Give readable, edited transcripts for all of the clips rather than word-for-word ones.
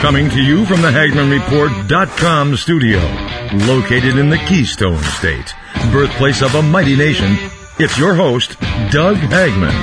Coming to you from the HagmannReport.com studio, located in the Keystone State, birthplace of a mighty nation, it's your host, Doug Hagmann.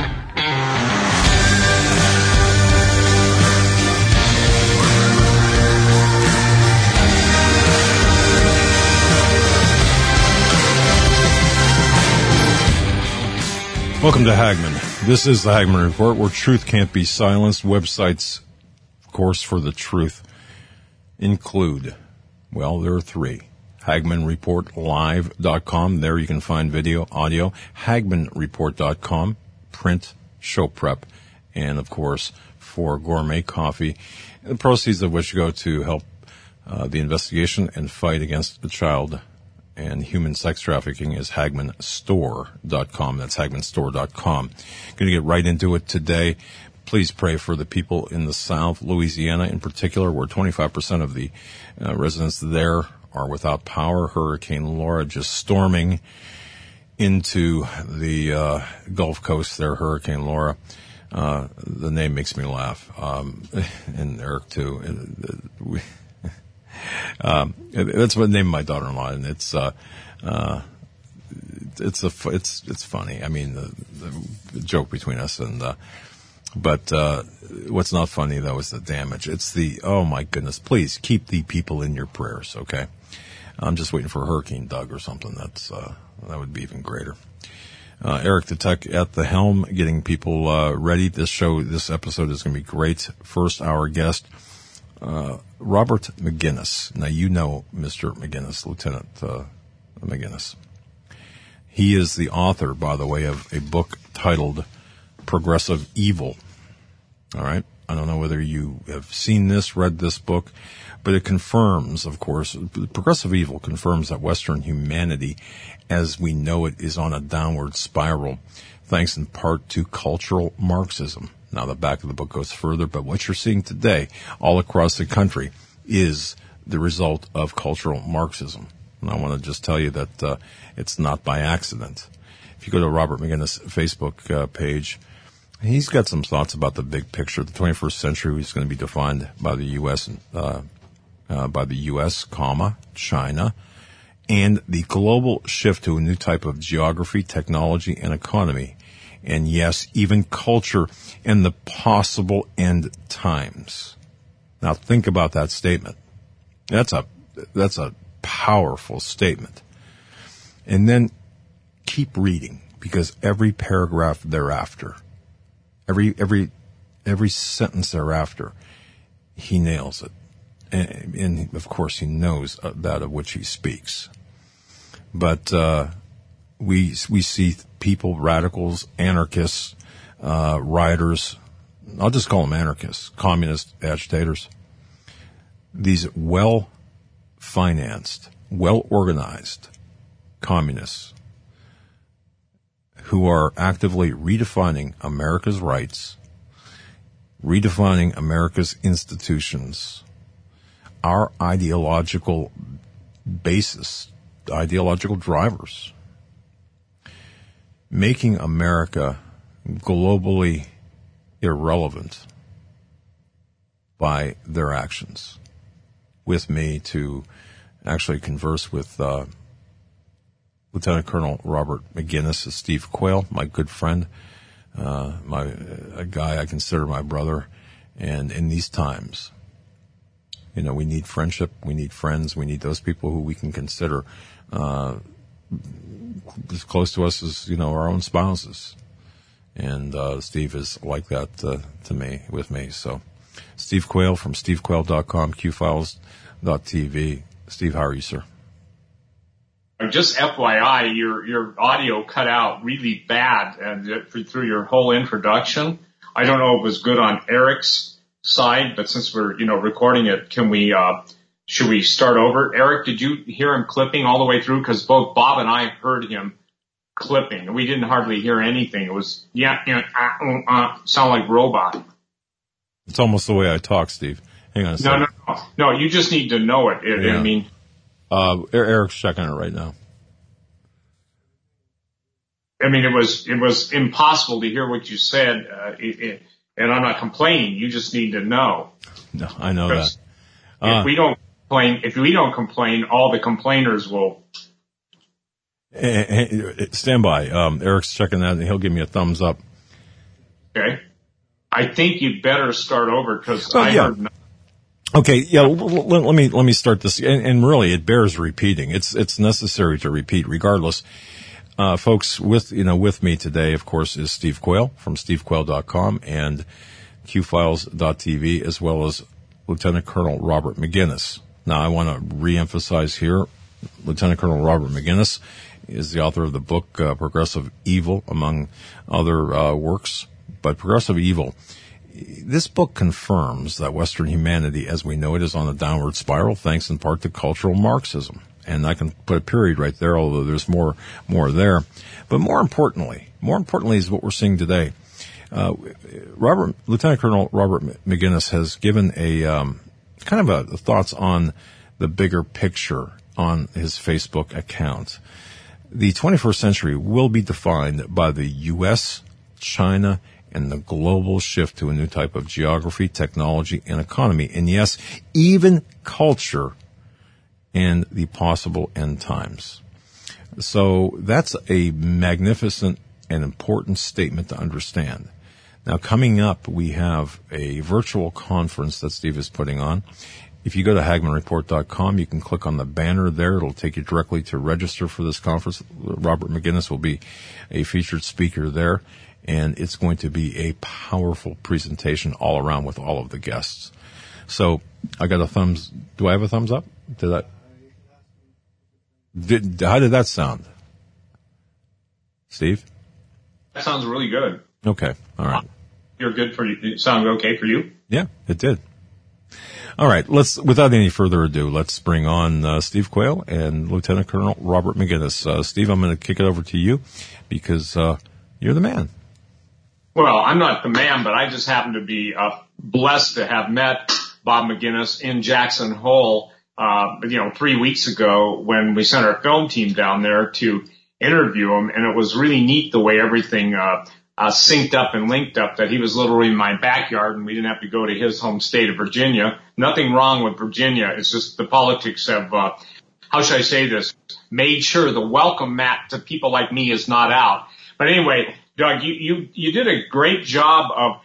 Welcome to Hagmann. This is the Hagmann Report, where truth can't be silenced. Websites, of course, for the truth include, well, there are three. HagmannReportLive.com. There you can find video, audio. HagmannReport.com, print, show prep, and, of course, for gourmet coffee, the proceeds of which go to help the investigation and fight against the child and human sex trafficking is HagmannStore.com. That's HagmannStore.com. Going to get right into it today. Please pray for the people in the South, Louisiana in particular, where 25% of the residents there are without power. Hurricane Laura just storming into the Gulf Coast there, Hurricane Laura. The name makes me laugh, and Eric too. That's what I named my daughter-in-law, and it's funny. I mean, the joke between us, and but what's not funny though is the damage. It's oh my goodness! Please keep the people in your prayers, okay? I'm just waiting for Hurricane Doug or something. That would be even greater. Eric the Tech at the helm, getting people ready. This episode is going to be great. First hour guest. Robert McGinnis. Now, you know Mr. McGinnis, Lieutenant McGinnis. He is the author, by the way, of a book titled Progressive Evil. All right? I don't know whether you have seen this, read this book, but it confirms, of course, Progressive Evil confirms that Western humanity, as we know it, is on a downward spiral, thanks in part to cultural Marxism. Now, the back of the book goes further, but what you're seeing today all across the country is the result of cultural Marxism. And I want to just tell you that it's not by accident. If you go to Robert McGinnis' Facebook page, he's got some thoughts about the big picture. The 21st century is going to be defined by the U.S., China, and the global shift to a new type of geography, technology, and economy. And yes, even culture and the possible end times. Now think about that statement. That's a powerful statement. And then keep reading, because every paragraph thereafter, every sentence thereafter, he nails it. And of course he knows that of which he speaks. But we see people, radicals, anarchists, rioters. I'll just call them anarchists, communist agitators. These well-financed, well-organized communists who are actively redefining America's rights, redefining America's institutions, our ideological basis, ideological drivers, making America globally irrelevant by their actions. With me to actually converse with Lieutenant Colonel Robert McGinnis, Steve Quayle, my good friend, a guy I consider my brother. And in these times, you know, we need friendship, we need friends, we need those people who we can consider as close to us as, you know, our own spouses. And Steve is like that with me. So Steve Quayle from stevequayle.com, qfiles.tv. Steve, how are you, sir? Just FYI, your audio cut out really bad through your whole introduction. I don't know if it was good on Eric's side, but since we're, recording it, should we start over? Eric, did you hear him clipping all the way through? Because both Bob and I heard him clipping, and we didn't hardly hear anything. It was, sound like robot. It's almost the way I talk, Steve. Hang on a second. No, you just need to know it. Yeah. I mean, Eric's checking it right now. it was impossible to hear what you said, and I'm not complaining. You just need to know. No, I know that. If we don't complain, all the complainers will. Hey, stand by. Eric's checking that, and he'll give me a thumbs up. Okay. I think you'd better start over because I heard. Okay, yeah. Let me start this, and really, it bears repeating. It's necessary to repeat, regardless. Folks, with me today, of course, is Steve Quayle from stevequayle.com and qfiles.tv, as well as Lieutenant Colonel Robert Maginnis. Now, I want to reemphasize here, Lieutenant Colonel Robert Maginnis is the author of the book Progressive Evil, among other works. But Progressive Evil, this book confirms that Western humanity, as we know it, is on a downward spiral, thanks in part to cultural Marxism. And I can put a period right there, although there's more there. But more importantly is what we're seeing today. Lieutenant Colonel Robert Maginnis has given a kind of a thoughts on the bigger picture on his Facebook account. The 21st century will be defined by the U.S., China, and the global shift to a new type of geography, technology, and economy. And yes, even culture and the possible end times. So that's a magnificent and important statement to understand. Now, coming up, we have a virtual conference that Steve is putting on. If you go to HagmannReport.com, you can click on the banner there. It'll take you directly to register for this conference. Robert Maginnis will be a featured speaker there, and it's going to be a powerful presentation all around with all of the guests. So I got a thumbs. Do I have a thumbs up? How did that sound? Steve? That sounds really good. Okay. All right. You're good for you. It sounded okay for you? Yeah, it did. All right. Without any further ado, let's bring on Steve Quayle and Lieutenant Colonel Robert Maginnis. Steve, I'm going to kick it over to you because you're the man. Well, I'm not the man, but I just happen to be blessed to have met Bob Maginnis in Jackson Hole, 3 weeks ago when we sent our film team down there to interview him. And it was really neat the way everything synced up and linked up, that he was literally in my backyard and we didn't have to go to his home state of Virginia. Nothing wrong with Virginia. It's just the politics have, how should I say this, made sure the welcome mat to people like me is not out. But anyway, Doug, you did a great job of,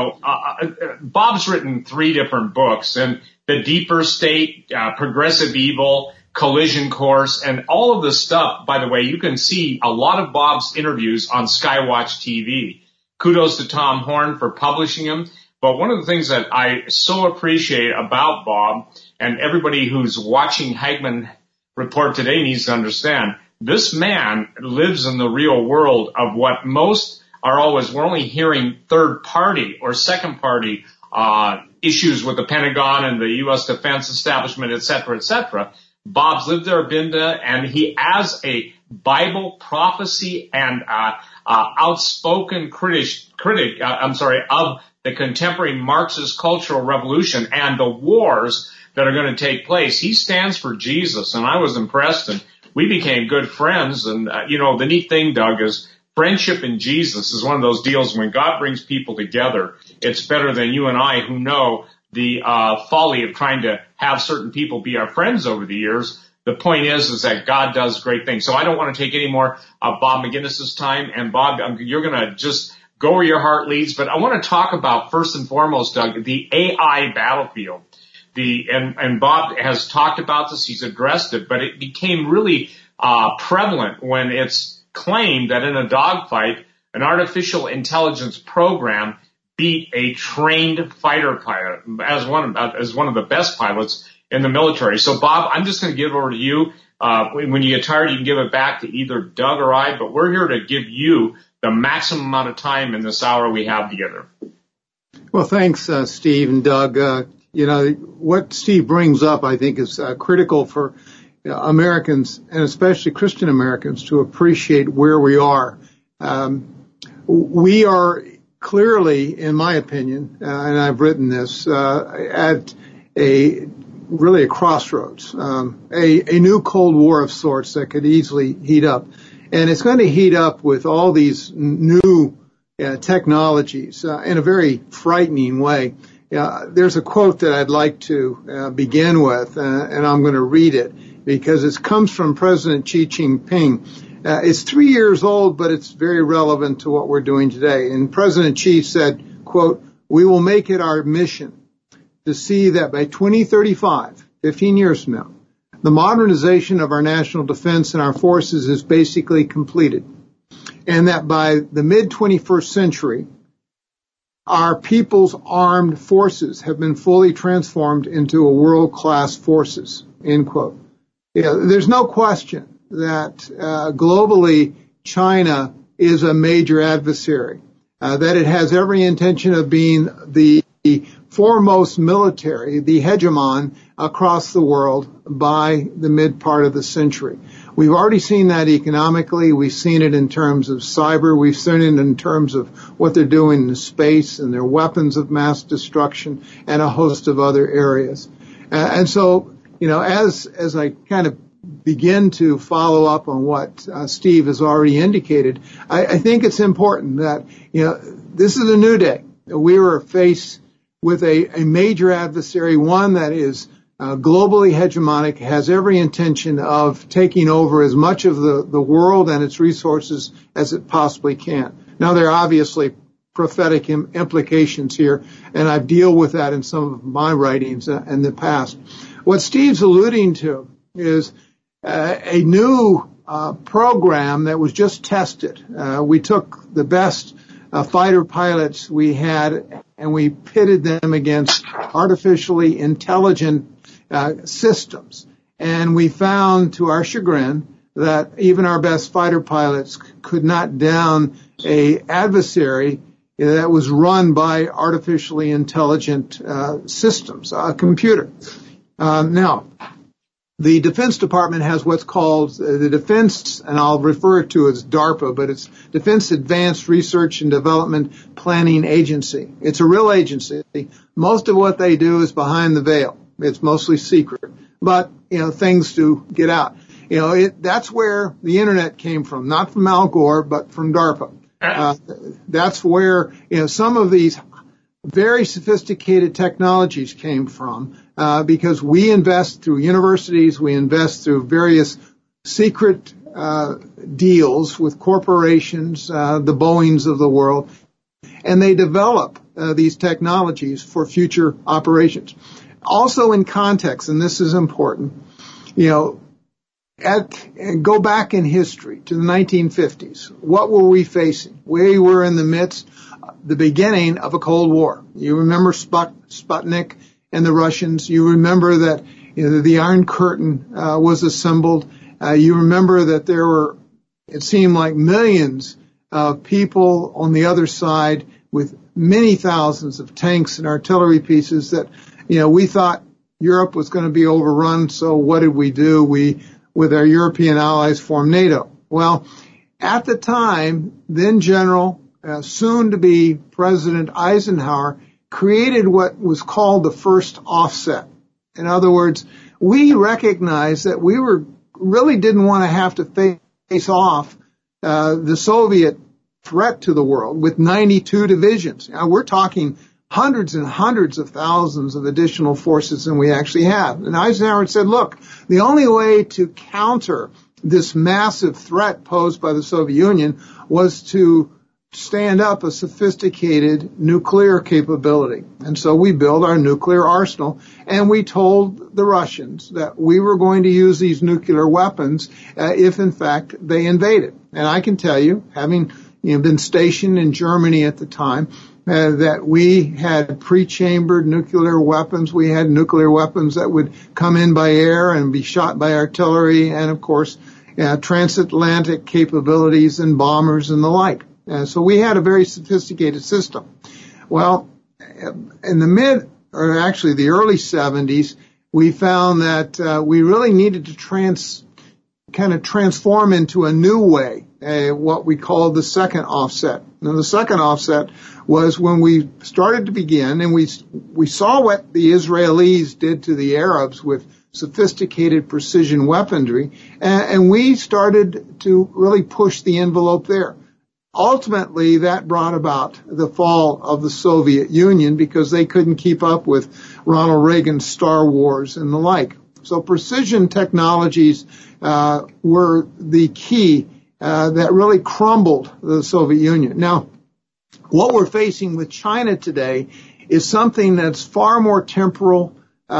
Bob's written 3 different books, and The Deeper State, Progressive Evil, Collision Course, and all of this stuff. By the way, you can see a lot of Bob's interviews on Skywatch TV. Kudos to Tom Horn for publishing them. But one of the things that I so appreciate about Bob, and everybody who's watching Hagmann Report today needs to understand, this man lives in the real world of what most are always, we're only hearing third party or second party issues with the Pentagon and the U.S. defense establishment, et cetera, et cetera. Bob's lived there, been there, and he, as a Bible prophecy and outspoken critic of the contemporary Marxist cultural revolution and the wars that are going to take place, he stands for Jesus. And I was impressed, and we became good friends. And the neat thing, Doug, is friendship in Jesus is one of those deals when God brings people together. It's better than you and I, who know the folly of trying to have certain people be our friends over the years. The point is that God does great things. So I don't want to take any more of Bob Maginnis's time. And Bob, you're going to just go where your heart leads. But I want to talk about, first and foremost, Doug, the AI battlefield. And Bob has talked about this. He's addressed it, but it became really prevalent when it's claimed that in a dogfight, an artificial intelligence program beat a trained fighter pilot as one of the best pilots in the military. So, Bob, I'm just going to give it over to you. When you get tired, you can give it back to either Doug or I, but we're here to give you the maximum amount of time in this hour we have together. Well, thanks, Steve and Doug. What Steve brings up, I think, is critical for Americans, and especially Christian Americans, to appreciate where we are. We are clearly, in my opinion, and I've written this, at a crossroads, a new Cold War of sorts that could easily heat up. And it's going to heat up with all these new technologies in a very frightening way. there's a quote that I'd like to begin with, and I'm going to read it because it comes from President Xi Jinping. It's 3 years old, but it's very relevant to what we're doing today. And President Xi said, quote, "We will make it our mission to see that by 2035, 15 years from now, the modernization of our national defense and our forces is basically completed. And that by the mid-21st century, our people's armed forces have been fully transformed into a world-class forces," end quote. There's no question that globally China is a major adversary, that it has every intention of being the foremost military, the hegemon across the world by the mid part of the century. We've already seen that economically. We've seen it in terms of cyber. We've seen it in terms of what they're doing in space and their weapons of mass destruction and a host of other areas. And so, as I kind of begin to follow up on what Steve has already indicated, I think it's important that, this is a new day. We were faced with a major adversary, one that is globally hegemonic, has every intention of taking over as much of the world and its resources as it possibly can. Now, there are obviously prophetic implications here, and I deal with that in some of my writings in the past. What Steve's alluding to is a new program that was just tested. We took the best fighter pilots we had and we pitted them against artificially intelligent systems. And we found, to our chagrin, that even our best fighter pilots could not down a adversary that was run by artificially intelligent systems, a computer. Now, the Defense Department has what's called the Defense, and I'll refer to it as DARPA, but it's Defense Advanced Research and Development Planning Agency. It's a real agency. Most of what they do is behind the veil. It's mostly secret, but things do get out. That's where the internet came from, not from Al Gore, but from DARPA. That's where some of these very sophisticated technologies came from, because we invest through universities, we invest through various secret deals with corporations, the Boeings of the world, and they develop these technologies for future operations. Also in context, and this is important, go back in history to the 1950s. What were we facing? We were in the midst, the beginning of a Cold War. You remember Sputnik and the Russians. You remember that the Iron Curtain was assembled. You remember that there were, it seemed like, millions of people on the other side with many thousands of tanks and artillery pieces that, we thought Europe was going to be overrun. So what did we do? We, with our European allies, formed NATO. Well, at the time, then General, soon to be President Eisenhower, created what was called the first offset. In other words, we recognized that we really didn't want to have to face off the Soviet threat to the world with 92 divisions. Now, we're talking hundreds and hundreds of thousands of additional forces than we actually have. And Eisenhower said, look, the only way to counter this massive threat posed by the Soviet Union was to stand up a sophisticated nuclear capability. And so we built our nuclear arsenal, and we told the Russians that we were going to use these nuclear weapons if, in fact, they invaded. And I can tell you, having been stationed in Germany at the time, that we had pre-chambered nuclear weapons. We had nuclear weapons that would come in by air and be shot by artillery, and, of course, transatlantic capabilities and bombers and the like. So we had a very sophisticated system. Well, in the the early 70s, we found that we really needed to transform into a new way, what we called the second offset. Now, the second offset was when we started to begin, and we saw what the Israelis did to the Arabs with sophisticated precision weaponry, and we started to really push the envelope there. ultimately, that brought about the fall of the Soviet Union because they couldn't keep up with Ronald Reagan's Star Wars and the like. So precision technologies were the key that really crumbled the Soviet Union. Now, what we're facing with China today is something that's far more temporal,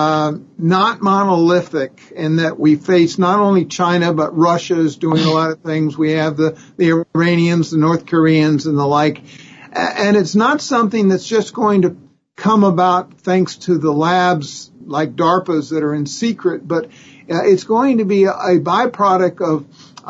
not monolithic, in that we face not only China, but Russia is doing a lot of things. We have the Iranians, the North Koreans, and the like. And it's not something that's just going to come about thanks to the labs like DARPA's that are in secret, but it's going to be a byproduct of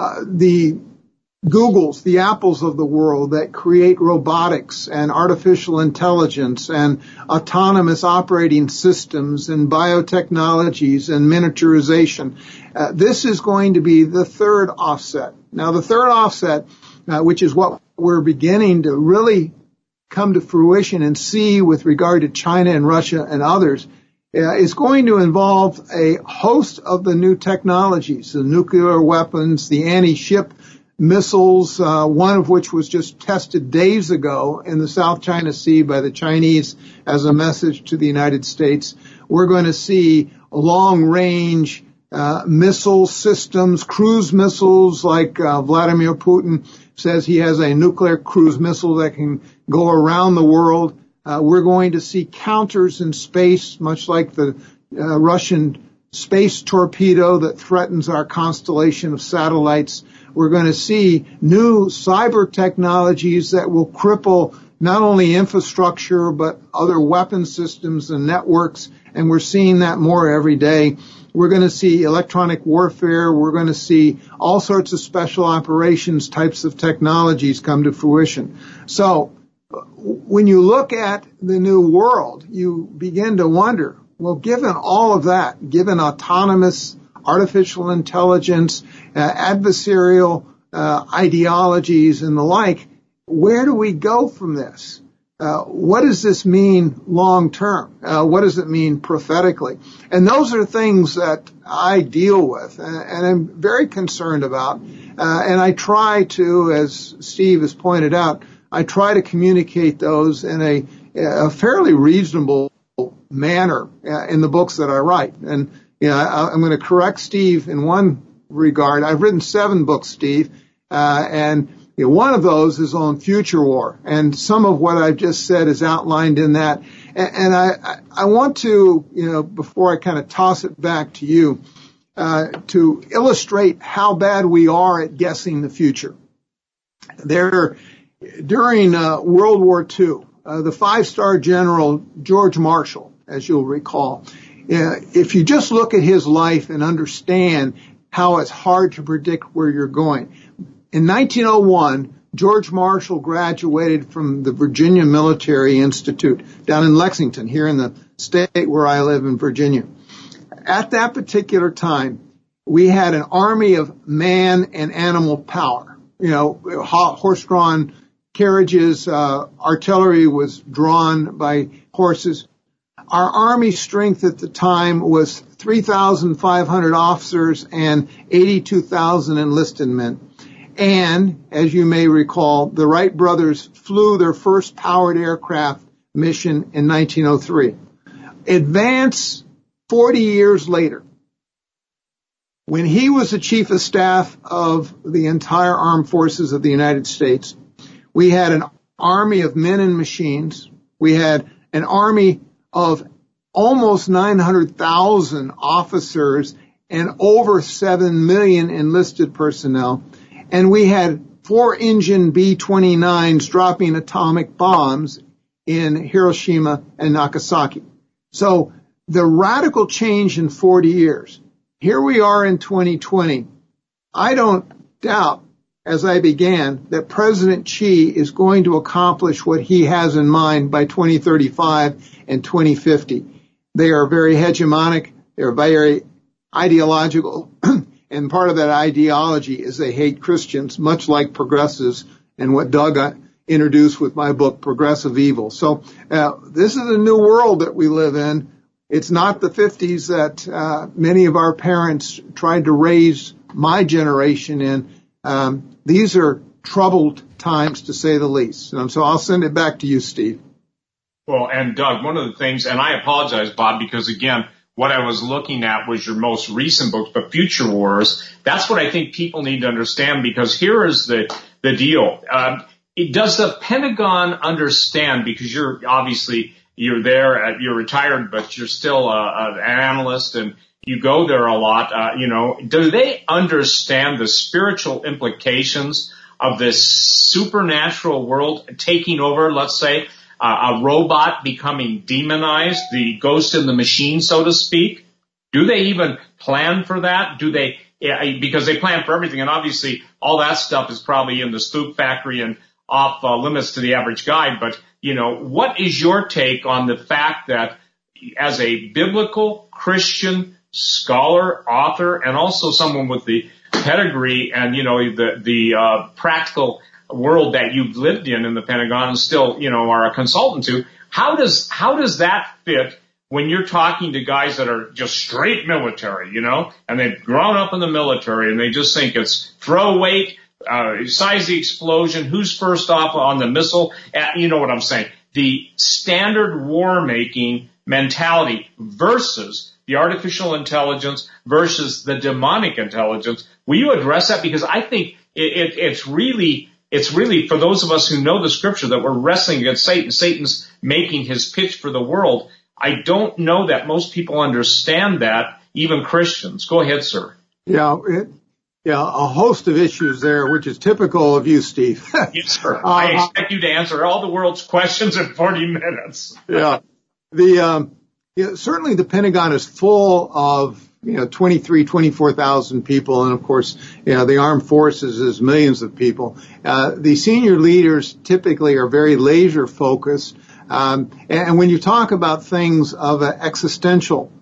the Googles, the Apples of the world that create robotics and artificial intelligence and autonomous operating systems and biotechnologies and miniaturization. This is going to be the third offset. Now, the third offset, which is what we're beginning to really come to fruition and see with regard to China and Russia and others, is going to involve a host of the new technologies, the nuclear weapons, the anti-ship missiles, one of which was just tested days ago in the South China Sea by the Chinese as a message to the United States. We're going to see long-range missile systems, cruise missiles like Vladimir Putin says he has a nuclear cruise missile that can go around the world. We're going to see counters in space, much like the Russian space torpedo that threatens our constellation of satellites. We're going to see new cyber technologies that will cripple not only infrastructure, but other weapon systems and networks. And we're seeing that more every day. We're going to see electronic warfare. We're going to see all sorts of special operations types of technologies come to fruition. So when you look at the new world, you begin to wonder, well, given all of that, given autonomous artificial intelligence, adversarial ideologies and the like, where do we go from this? What does this mean long term? What does it mean prophetically? And those are things that I deal with and I'm very concerned about. And I try to, as Steve has pointed out, I try to communicate those in a fairly reasonable manner in the books that I write. And I'm going to correct Steve in one regard. I've written 7 books, Steve, and one of those is on future war, and some of what I've just said is outlined in that. And I want to, before I kind of toss it back to you, to illustrate how bad we are at guessing the future. During World War II, the 5-star general George Marshall, as you'll recall, if you just look at his life and understand how it's hard to predict where you're going. In 1901, George Marshall graduated from the Virginia Military Institute down in Lexington, here in the state where I live in Virginia. At that particular time, we had an army of man and animal power. Horse-drawn carriages, artillery was drawn by horses. Our army strength at the time was 3,500 officers and 82,000 enlisted men. And, as you may recall, the Wright brothers flew their first powered aircraft mission in 1903. Advance 40 years later, when he was the chief of staff of the entire armed forces of the United States, we had an army of men and machines. We had an army of almost 900,000 officers and over 7 million enlisted personnel. And we had 4-engine B-29s dropping atomic bombs in Hiroshima and Nagasaki. So the radical change in 40 years. Here we are in 2020. I don't doubt, as I began, that President Xi is going to accomplish what he has in mind by 2035 and 2050. They are very hegemonic. They're very ideological. And part of that ideology is they hate Christians, much like progressives and what Doug introduced with my book, Progressive Evil. So this is a new world that we live in. It's not the 50s that many of our parents tried to raise my generation in. These are troubled times, to say the least. So I'll send it back to you, Steve. Well, and Doug, one of the things, and I apologize, Bob, because again, what I was looking at was your most recent books, but Future Wars, that's what I think people need to understand, because here is the deal. Does the Pentagon understand, because you're there, you're retired, but you're still an analyst and you go there a lot, do they understand the spiritual implications of this supernatural world taking over, let's say, a robot becoming demonized, the ghost in the machine, so to speak? Do they even plan for that? Because they plan for everything, and obviously all that stuff is probably in the spook factory and off limits to the average guy. But, what is your take on the fact that as a biblical Christian scholar, author, and also someone with the pedigree and, the practical world that you've lived in the Pentagon and still, are a consultant to, how does that fit when you're talking to guys that are just straight military, and they've grown up in the military and they just think it's throw weight, size the explosion, who's first off on the missile, you know what I'm saying? The standard war-making mentality versus the artificial intelligence versus the demonic intelligence. Will you address that? Because I think it's really, for those of us who know the scripture, that we're wrestling against Satan. Satan's making his pitch for the world. I don't know that most people understand that, even Christians. Go ahead, sir. Yeah, a host of issues there, which is typical of you, Steve. Yes, sir. I expect you to answer all the world's questions in 40 minutes. Yeah. Certainly the Pentagon is full of, 24,000 people. And of course, the armed forces is millions of people. The senior leaders typically are very laser focused. And when you talk about things of an existential,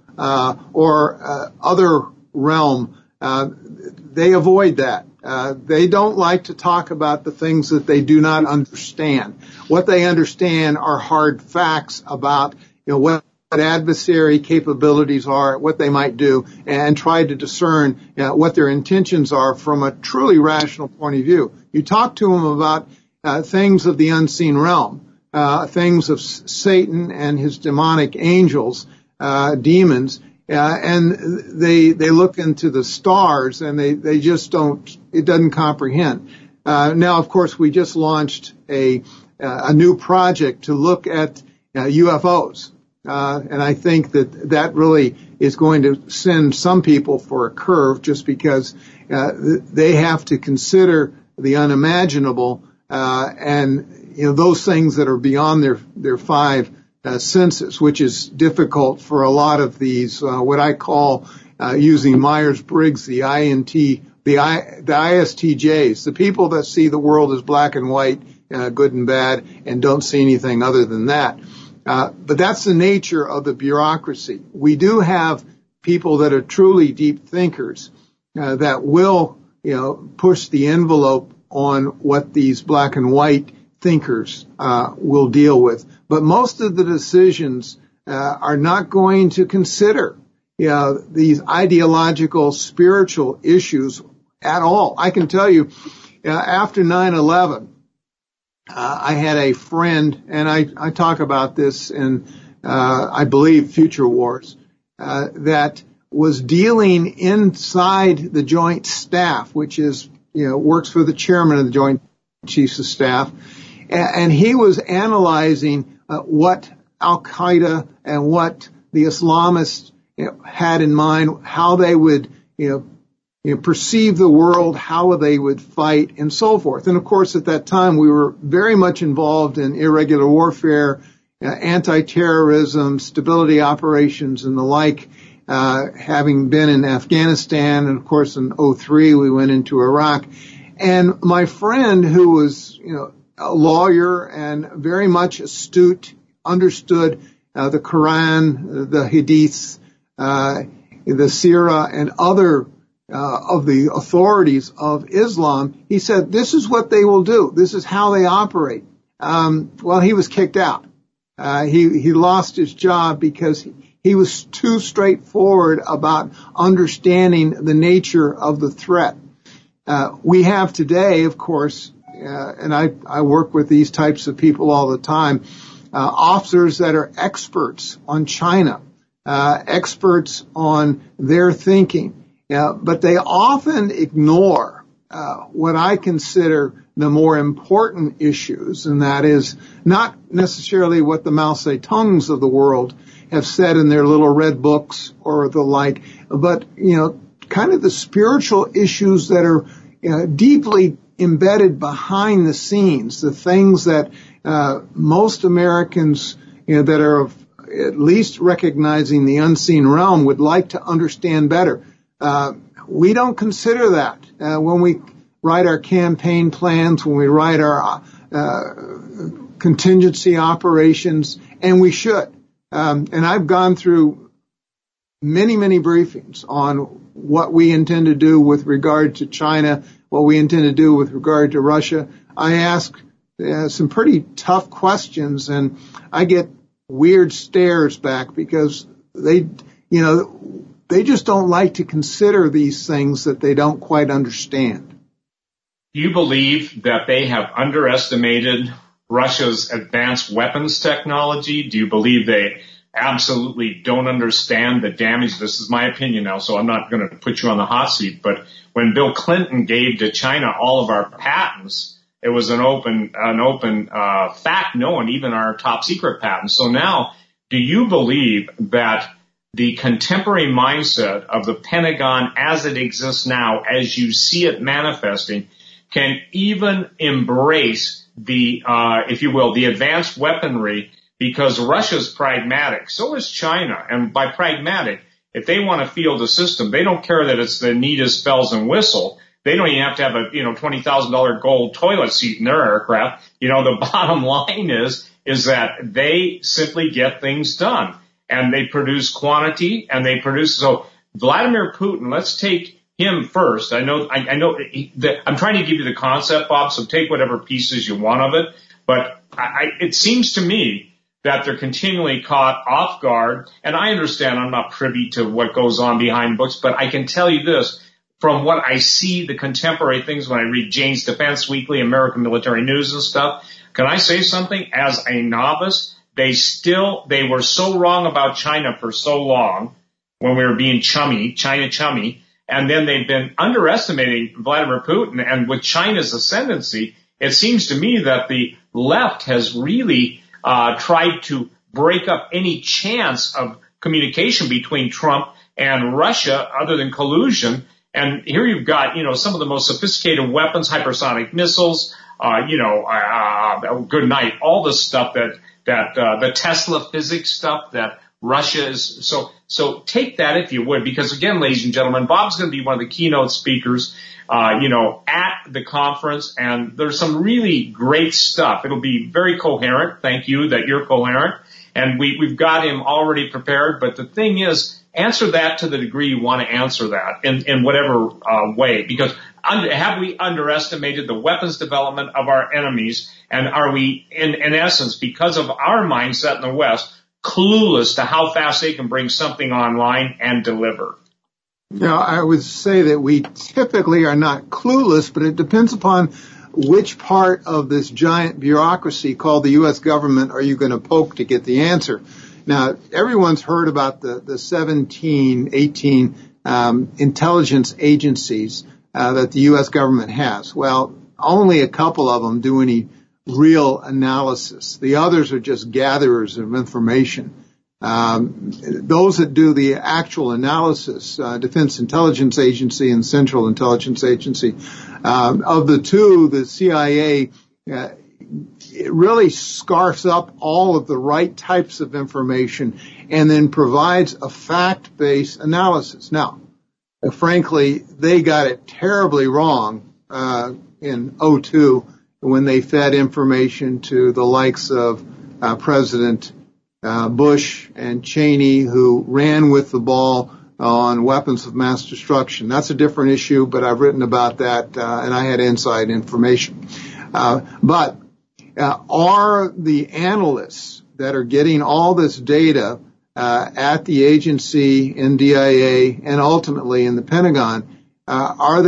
or other realm, they avoid that. They don't like to talk about the things that they do not understand. What they understand are hard facts about, what adversary capabilities are, what they might do, and try to discern what their intentions are from a truly rational point of view. You talk to them about things of the unseen realm, things of Satan and his demonic angels, demons, and they look into the stars and they just it doesn't comprehend. Now, of course, we just launched a new project to look at UFOs. And I think that really is going to send some people for a curve, just because they have to consider the unimaginable, and those things that are beyond their five senses, which is difficult for a lot of these what I call using Myers-Briggs, the ISTJs, the people that see the world as black and white, good and bad, and don't see anything other than that. But that's the nature of the bureaucracy. We do have people that are truly deep thinkers that will, push the envelope on what these black and white thinkers will deal with. But most of the decisions are not going to consider, these ideological, spiritual issues at all. I can tell you, after 9/11. I had a friend, and I talk about this in, I believe, Future Wars, that was dealing inside the Joint Staff, which is, works for the chairman of the Joint Chiefs of Staff, and he was analyzing what Al-Qaeda and what the Islamists had in mind, how they would, perceive the world, how they would fight, and so forth. And of course, at that time, we were very much involved in irregular warfare, anti-terrorism, stability operations, and the like, having been in Afghanistan, and of course, in 2003, we went into Iraq. And my friend, who was, a lawyer and very much astute, understood the Quran, the Hadiths, the Sirah, and other of the authorities of Islam, he said, this is what they will do. This is how they operate. Well, he was kicked out. He lost his job because he was too straightforward about understanding the nature of the threat. We have today, of course, and I work with these types of people all the time, officers that are experts on China, experts on their thinking, but they often ignore what I consider the more important issues, and that is not necessarily what the Mao Zedongs of the world have said in their little red books or the like, but, kind of the spiritual issues that are deeply embedded behind the scenes, the things that most Americans that are at least recognizing the unseen realm would like to understand better. We don't consider that when we write our campaign plans, when we write our contingency operations, and we should. And I've gone through many, many briefings on what we intend to do with regard to China, what we intend to do with regard to Russia. I ask some pretty tough questions, and I get weird stares back because they just don't like to consider these things that they don't quite understand. Do you believe that they have underestimated Russia's advanced weapons technology? Do you believe they absolutely don't understand the damage? This is my opinion now, so I'm not going to put you on the hot seat, but when Bill Clinton gave to China all of our patents, it was an open fact known, even our top secret patents. So now, do you believe that the contemporary mindset of the Pentagon as it exists now, as you see it manifesting, can even embrace the, if you will, the advanced weaponry? Because Russia's pragmatic, so is China. And by pragmatic, if they want to field a system, they don't care that it's the neatest bells and whistle. They don't even have to have a, $20,000 gold toilet seat in their aircraft. The bottom line is that they simply get things done, and they produce quantity, and they produce. So Vladimir Putin, let's take him first. I know that I'm trying to give you the concept, Bob, so take whatever pieces you want of it. But it seems to me that they're continually caught off guard. And I understand I'm not privy to what goes on behind books, but I can tell you this, from what I see, the contemporary things when I read Jane's Defense Weekly, American Military News and stuff, can I say something? As a novice, they were so wrong about China for so long when we were being China chummy, and then they've been underestimating Vladimir Putin. And with China's ascendancy, it seems to me that the left has really tried to break up any chance of communication between Trump and Russia other than collusion. And here you've got, some of the most sophisticated weapons, hypersonic missiles, good night, all the stuff that the Tesla physics stuff that Russia is. So take that if you would, because again, ladies and gentlemen, Bob's going to be one of the keynote speakers, at the conference, and there's some really great stuff. It'll be very coherent. Thank you that you're coherent. And we've got him already prepared. But the thing is, answer that to the degree you want to answer that in whatever way, because have we underestimated the weapons development of our enemies? And are we, in essence, because of our mindset in the West, clueless to how fast they can bring something online and deliver? I would say that we typically are not clueless, but it depends upon which part of this giant bureaucracy called the U.S. government are you going to poke to get the answer. Now, everyone's heard about the 17, 18 intelligence agencies that the U.S. government has. Well, only a couple of them do any real analysis. The others are just gatherers of information. Those that do the actual analysis, Defense Intelligence Agency and Central Intelligence Agency, of the two, the CIA, it really scarfs up all of the right types of information and then provides a fact-based analysis. Now, frankly, they got it terribly wrong in 2002 when they fed information to the likes of President Bush and Cheney, who ran with the ball on weapons of mass destruction. That's a different issue, but I've written about that, and I had inside information. But are the analysts that are getting all this data at the agency, in DIA, and ultimately in the Pentagon, are they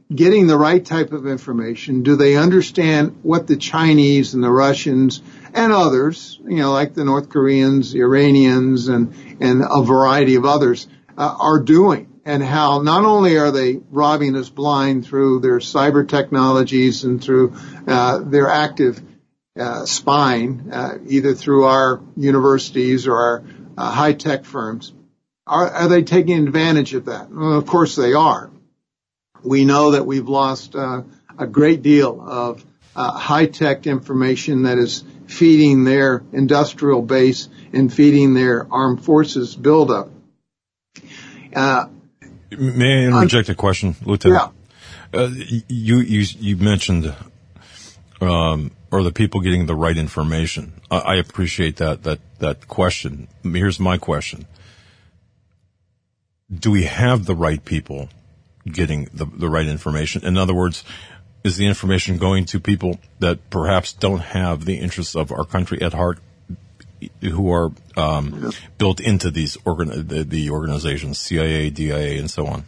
getting the right type of information? Do they understand what the Chinese and the Russians and others, like the North Koreans, the Iranians, and a variety of others are doing? And how not only are they robbing us blind through their cyber technologies and through their active spying, either through our universities or our high-tech firms, are they taking advantage of that? Well, of course they are. We know that we've lost a great deal of high-tech information that is feeding their industrial base and feeding their armed forces buildup. May I interject a question, Lieutenant? Yeah. You mentioned, or the people getting the right information. I appreciate that question. Here's my question. Do we have the right people getting the right information? In other words, is the information going to people that perhaps don't have the interests of our country at heart, who are built into these the organizations, CIA, DIA, and so on?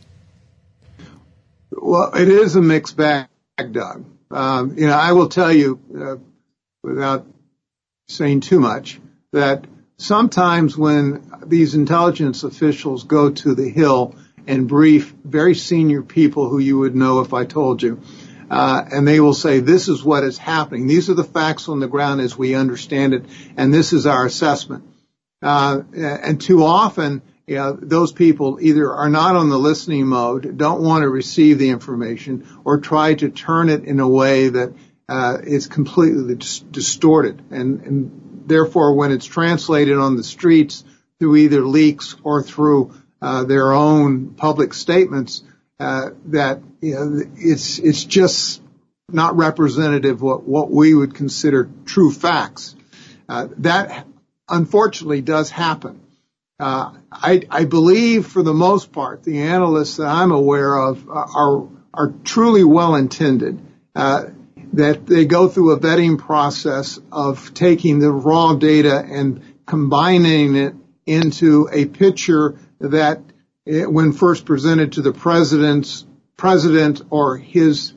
Well, it is a mixed bag, Doug. I will tell you, without saying too much, that sometimes when these intelligence officials go to the Hill and brief very senior people who you would know if I told you, and they will say, this is what is happening. These are the facts on the ground as we understand it, and this is our assessment. And too often, those people either are not on the listening mode, don't want to receive the information, or try to turn it in a way that is completely distorted. And therefore, when it's translated on the streets through either leaks or through their own public statements, it's just not representative of what we would consider true facts. That unfortunately does happen. I believe for the most part, the analysts that I'm aware of are truly well intended, that they go through a vetting process of taking the raw data and combining it into a picture that, when first presented to the president or his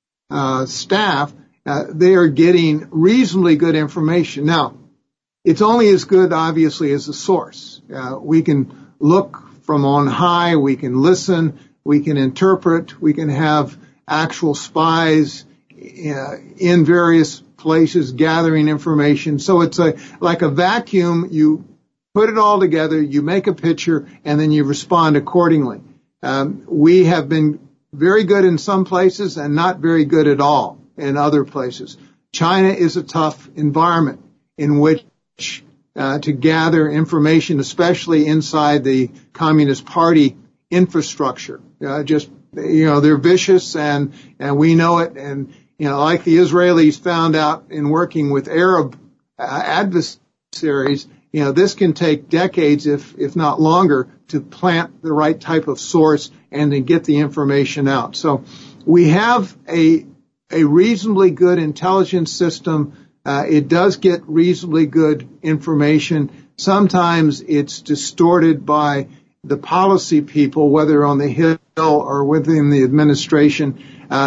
staff, they are getting reasonably good information. Now, it's only as good, obviously, as the source. We can look from on high, we can listen, we can interpret, we can have actual spies in various places gathering information. So it's like a vacuum. You put it all together, you make a picture, and then you respond accordingly. We have been very good in some places and not very good at all in other places. China is a tough environment in which to gather information, especially inside the Communist Party infrastructure. They're vicious, and we know it. And, like the Israelis found out in working with Arab adversaries, this can take decades, if not longer, to plant the right type of source and to get the information out. So we have a reasonably good intelligence system. It does get reasonably good information. Sometimes it's distorted by the policy people, whether on the Hill or within the administration.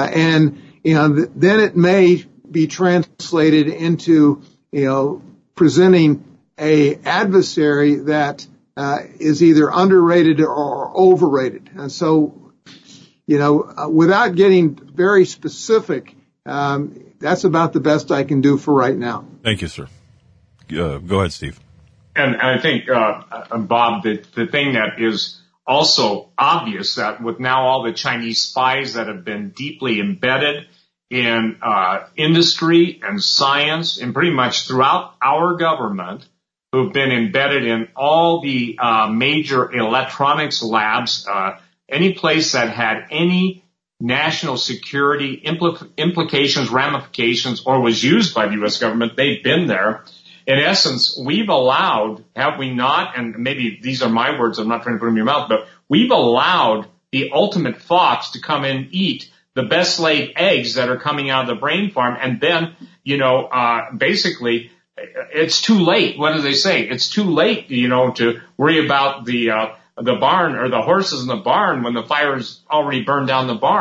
Then it may be translated into, presenting a adversary that is either underrated or overrated. And so, without getting very specific, that's about the best I can do for right now. Thank you, sir. Go ahead, Steve. And I think, Bob, the thing that is also obvious, that with now all the Chinese spies that have been deeply embedded in industry and science and pretty much throughout our government, who've been embedded in all the major electronics labs, any place that had any national security implications, ramifications, or was used by the U.S. government, they've been there. In essence, we've allowed, have we not, and maybe these are my words, I'm not trying to put them in your mouth, but we've allowed the ultimate fox to come and eat the best laid eggs that are coming out of the brain farm, and then, basically, it's too late. What do they say? It's too late, to worry about the barn or the horses in the barn when the fire's already burned down the barn.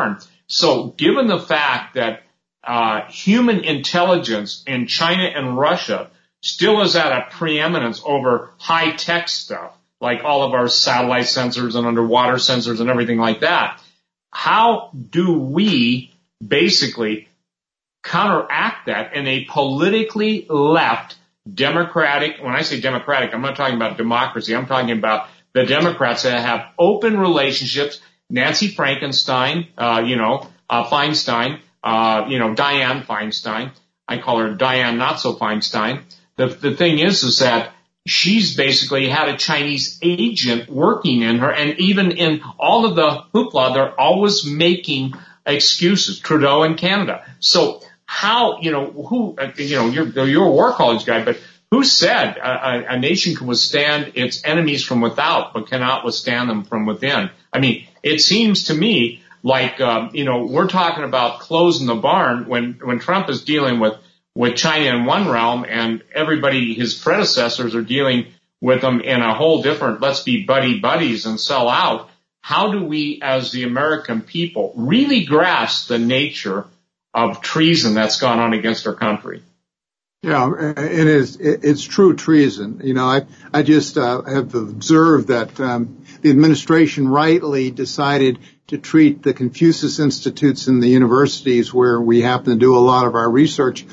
So given the fact that human intelligence in China and Russia still is at a preeminence over high-tech stuff, like all of our satellite sensors and underwater sensors and everything like that, how do we basically counteract that in a politically left democratic, when I say democratic, I'm not talking about democracy, I'm talking about the Democrats that have open relationships, Nancy Frankenstein, Feinstein, Dianne Feinstein. I call her Dianne Not So Feinstein. The thing is that she's basically had a Chinese agent working in her, and even in all of the hoopla, they're always making excuses. Trudeau in Canada. So how, you're a war college guy, but who said a nation can withstand its enemies from without, but cannot withstand them from within? I mean, it seems to me like, we're talking about closing the barn when Trump is dealing with China in one realm and everybody, his predecessors, are dealing with them in a whole different, let's be buddies and sell out. How do we, as the American people, really grasp the nature of treason that's gone on against our country? Yeah, it's true treason. I just have observed that the administration rightly decided to treat the Confucius Institutes in the universities where we happen to do a lot of our research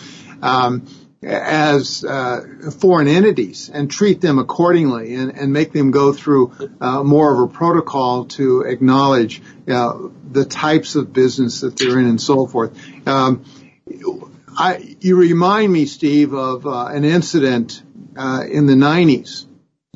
as foreign entities and treat them accordingly and make them go through more of a protocol to acknowledge the types of business that they're in and so forth. You remind me, Steve, of an incident in the 90s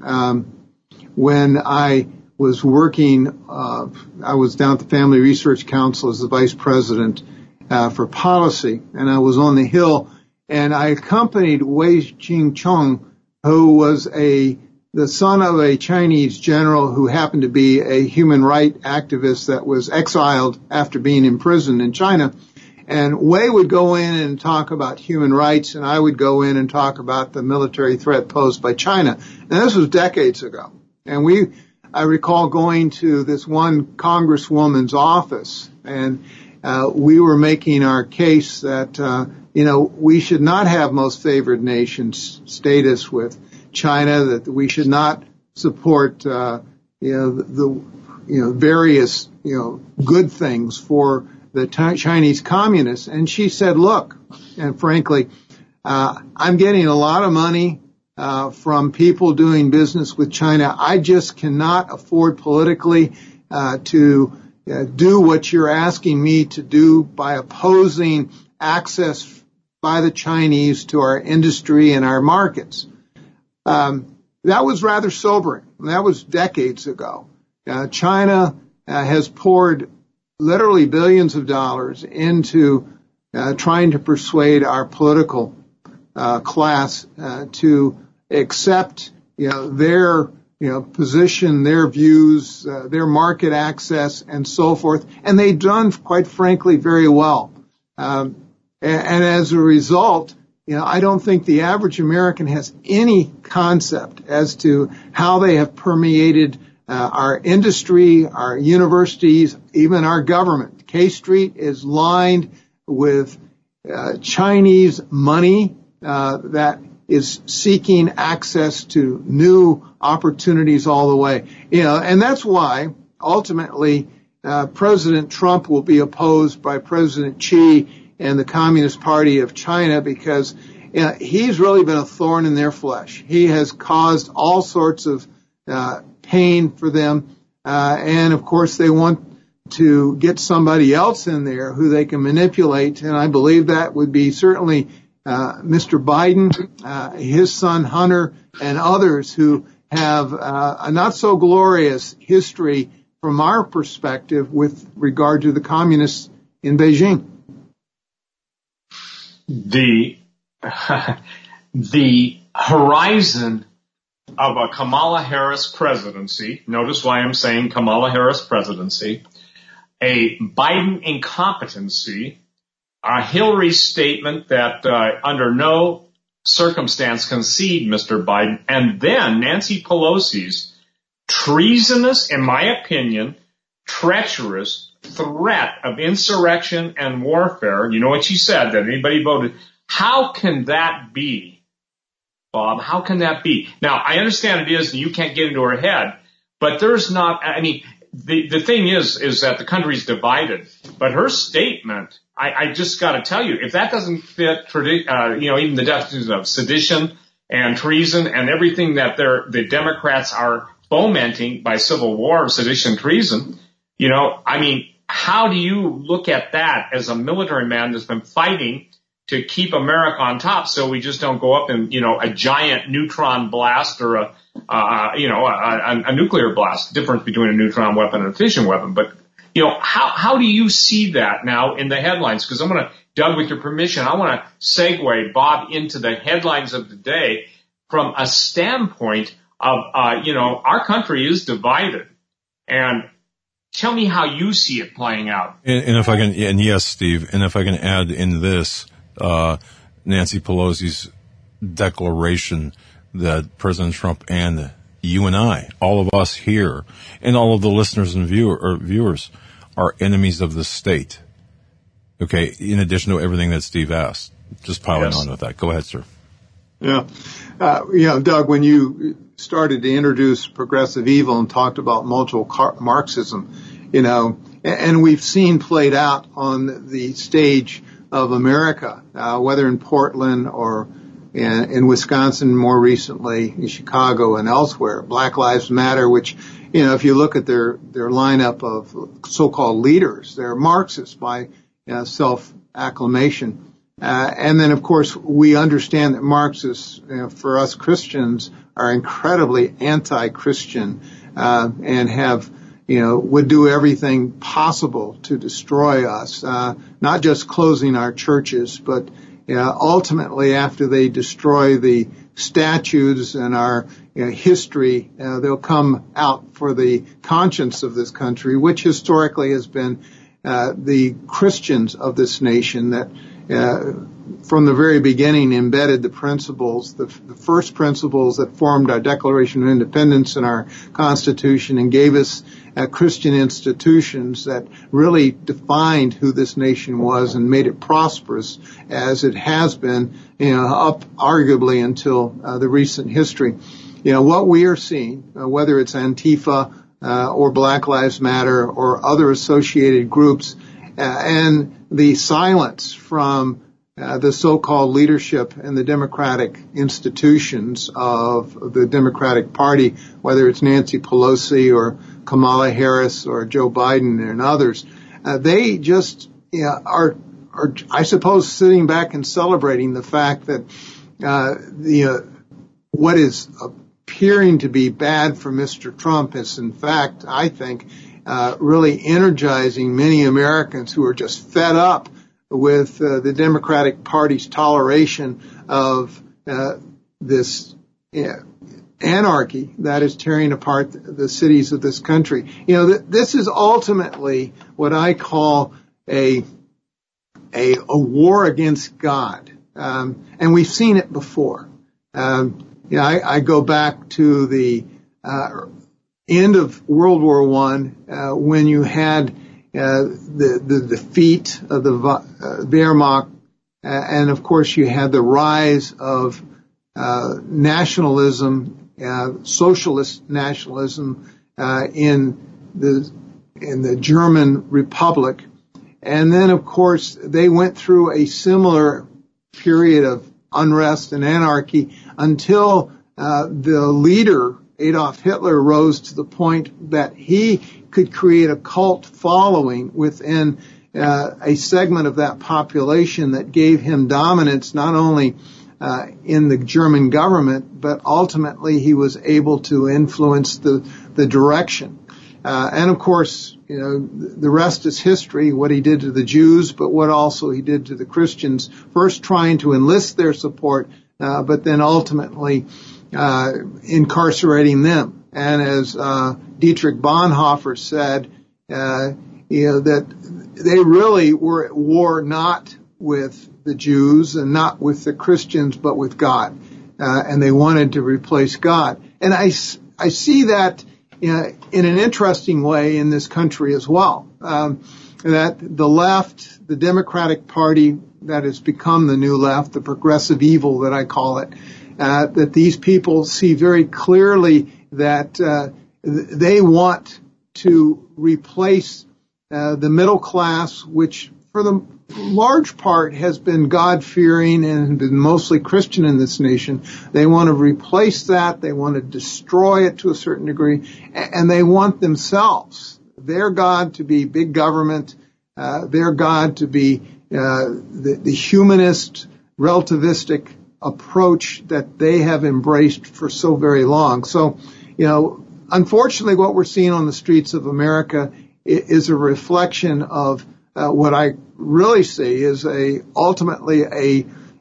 when I was working. I was down at the Family Research Council as the vice president for policy, and I was on the Hill, and I accompanied Wei Jing-chung, who was the son of a Chinese general who happened to be a human rights activist that was exiled after being imprisoned in China. And Wei would go in and talk about human rights, and I would go in and talk about the military threat posed by China. And this was decades ago. And I recall going to this one congresswoman's office, and we were making our case that, we should not have most favored nations status with China, that we should not support, the various, good things for the Chinese communists. And she said, look, and frankly, I'm getting a lot of money from people doing business with China. I just cannot afford politically to do what you're asking me to do by opposing access by the Chinese to our industry and our markets. That was rather sobering. That was decades ago. China has poured literally billions of dollars into trying to persuade our political class to accept, their, position, their views, their market access, and so forth. And they've done, quite frankly, very well. And as a result, I don't think the average American has any concept as to how they have permeated our industry, our universities, even our government. K Street is lined with Chinese money that is seeking access to new opportunities all the way. And that's why ultimately President Trump will be opposed by President Xi and the Communist Party of China, because he's really been a thorn in their flesh. He has caused all sorts of pain for them, and of course they want to get somebody else in there who they can manipulate, and I believe that would be certainly Mr. Biden, his son Hunter, and others who have a not so glorious history from our perspective with regard to the communists in Beijing. The horizon of a Kamala Harris presidency, notice why I'm saying Kamala Harris presidency, a Biden incompetency, a Hillary statement that under no circumstance concede Mr. Biden, and then Nancy Pelosi's treasonous, in my opinion, treacherous threat of insurrection and warfare. You know what she said, that anybody voted. How can that be, Bob? How can that be? Now, I understand it is, and you can't get into her head, but there's not, I mean, the thing is that the country's divided. But her statement, I just got to tell you, if that doesn't fit, even the definition of sedition and treason and everything that the Democrats are fomenting by civil war, sedition, treason, I mean, how do you look at that as a military man that's been fighting to keep America on top so we just don't go up in, a giant neutron blast or a nuclear blast, difference between a neutron weapon and a fission weapon. But, how do you see that now in the headlines? Because I'm going to, Doug, with your permission, I want to segue, Bob, into the headlines of the day from a standpoint of, our country is divided. And tell me how you see it playing out. And if I can, and yes, Steve, and if I can add in this, Nancy Pelosi's declaration that President Trump and you and I, all of us here, and all of the listeners and viewers are enemies of the state. Okay, in addition to everything that Steve asked. Just piling on with that. Go ahead, sir. Yeah. Doug, when you started to introduce progressive evil and talked about multiple Marxism, and we've seen played out on the stage of America, whether in Portland or in Wisconsin more recently, in Chicago and elsewhere. Black Lives Matter, which, if you look at their lineup of so-called leaders, they're Marxists by self-acclamation. And then, of course, we understand that Marxists, for us Christians, are incredibly anti-Christian, and have, would do everything possible to destroy us, not just closing our churches, but ultimately after they destroy the statues and our history, they'll come out for the conscience of this country, which historically has been the Christians of this nation that from the very beginning embedded the principles, the first principles that formed our Declaration of Independence and our Constitution and gave us Christian institutions that really defined who this nation was and made it prosperous as it has been, up arguably until the recent history. What we are seeing, whether it's Antifa or Black Lives Matter or other associated groups, and the silence from the so-called leadership and the democratic institutions of the Democratic Party, whether it's Nancy Pelosi or Kamala Harris or Joe Biden and others, they just are, I suppose, sitting back and celebrating the fact that what is appearing to be bad for Mr. Trump is, in fact, I think, really energizing many Americans who are just fed up with the Democratic Party's toleration of this anarchy that is tearing apart the cities of this country. This is ultimately what I call a war against God, and we've seen it before. I go back to the end of World War I, when you had the defeat of the Wehrmacht, and of course you had the rise of nationalism, socialist nationalism in the German Republic, and then of course they went through a similar period of unrest and anarchy until the leader Adolf Hitler rose to the point that he could create a cult following within a segment of that population that gave him dominance not only in the German government, but ultimately he was able to influence the direction. And of course, the rest is history, what he did to the Jews, but what also he did to the Christians, first trying to enlist their support, but then ultimately incarcerating them. And as Dietrich Bonhoeffer said, that they really were at war not with the Jews and not with the Christians, but with God. And they wanted to replace God. And I see that in an interesting way in this country as well. That the left, the Democratic Party that has become the new left, the progressive evil that I call it, that these people see very clearly that they want to replace the middle class, which for the large part has been God-fearing and been mostly Christian in this nation. They want to replace that. They want to destroy it to a certain degree. And they want themselves, their God, to be big government, their God to be the humanist, relativistic approach that they have embraced for so very long. So, unfortunately, what we're seeing on the streets of America is a reflection of what I really see is ultimately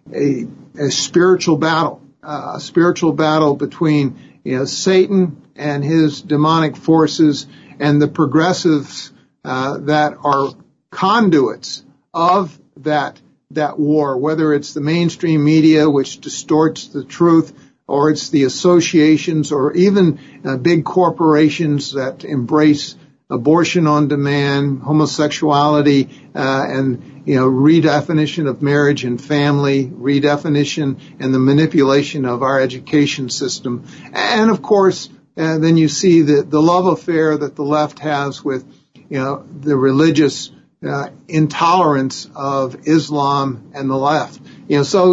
a spiritual battle, a spiritual battle between Satan and his demonic forces and the progressives that are conduits of that war, whether it's the mainstream media which distorts the truth, or it's the associations, or even big corporations that embrace abortion on demand, homosexuality, and redefinition of marriage and family, redefinition and the manipulation of our education system, and of course, then you see the love affair that the left has with the religious intolerance of Islam and the left. So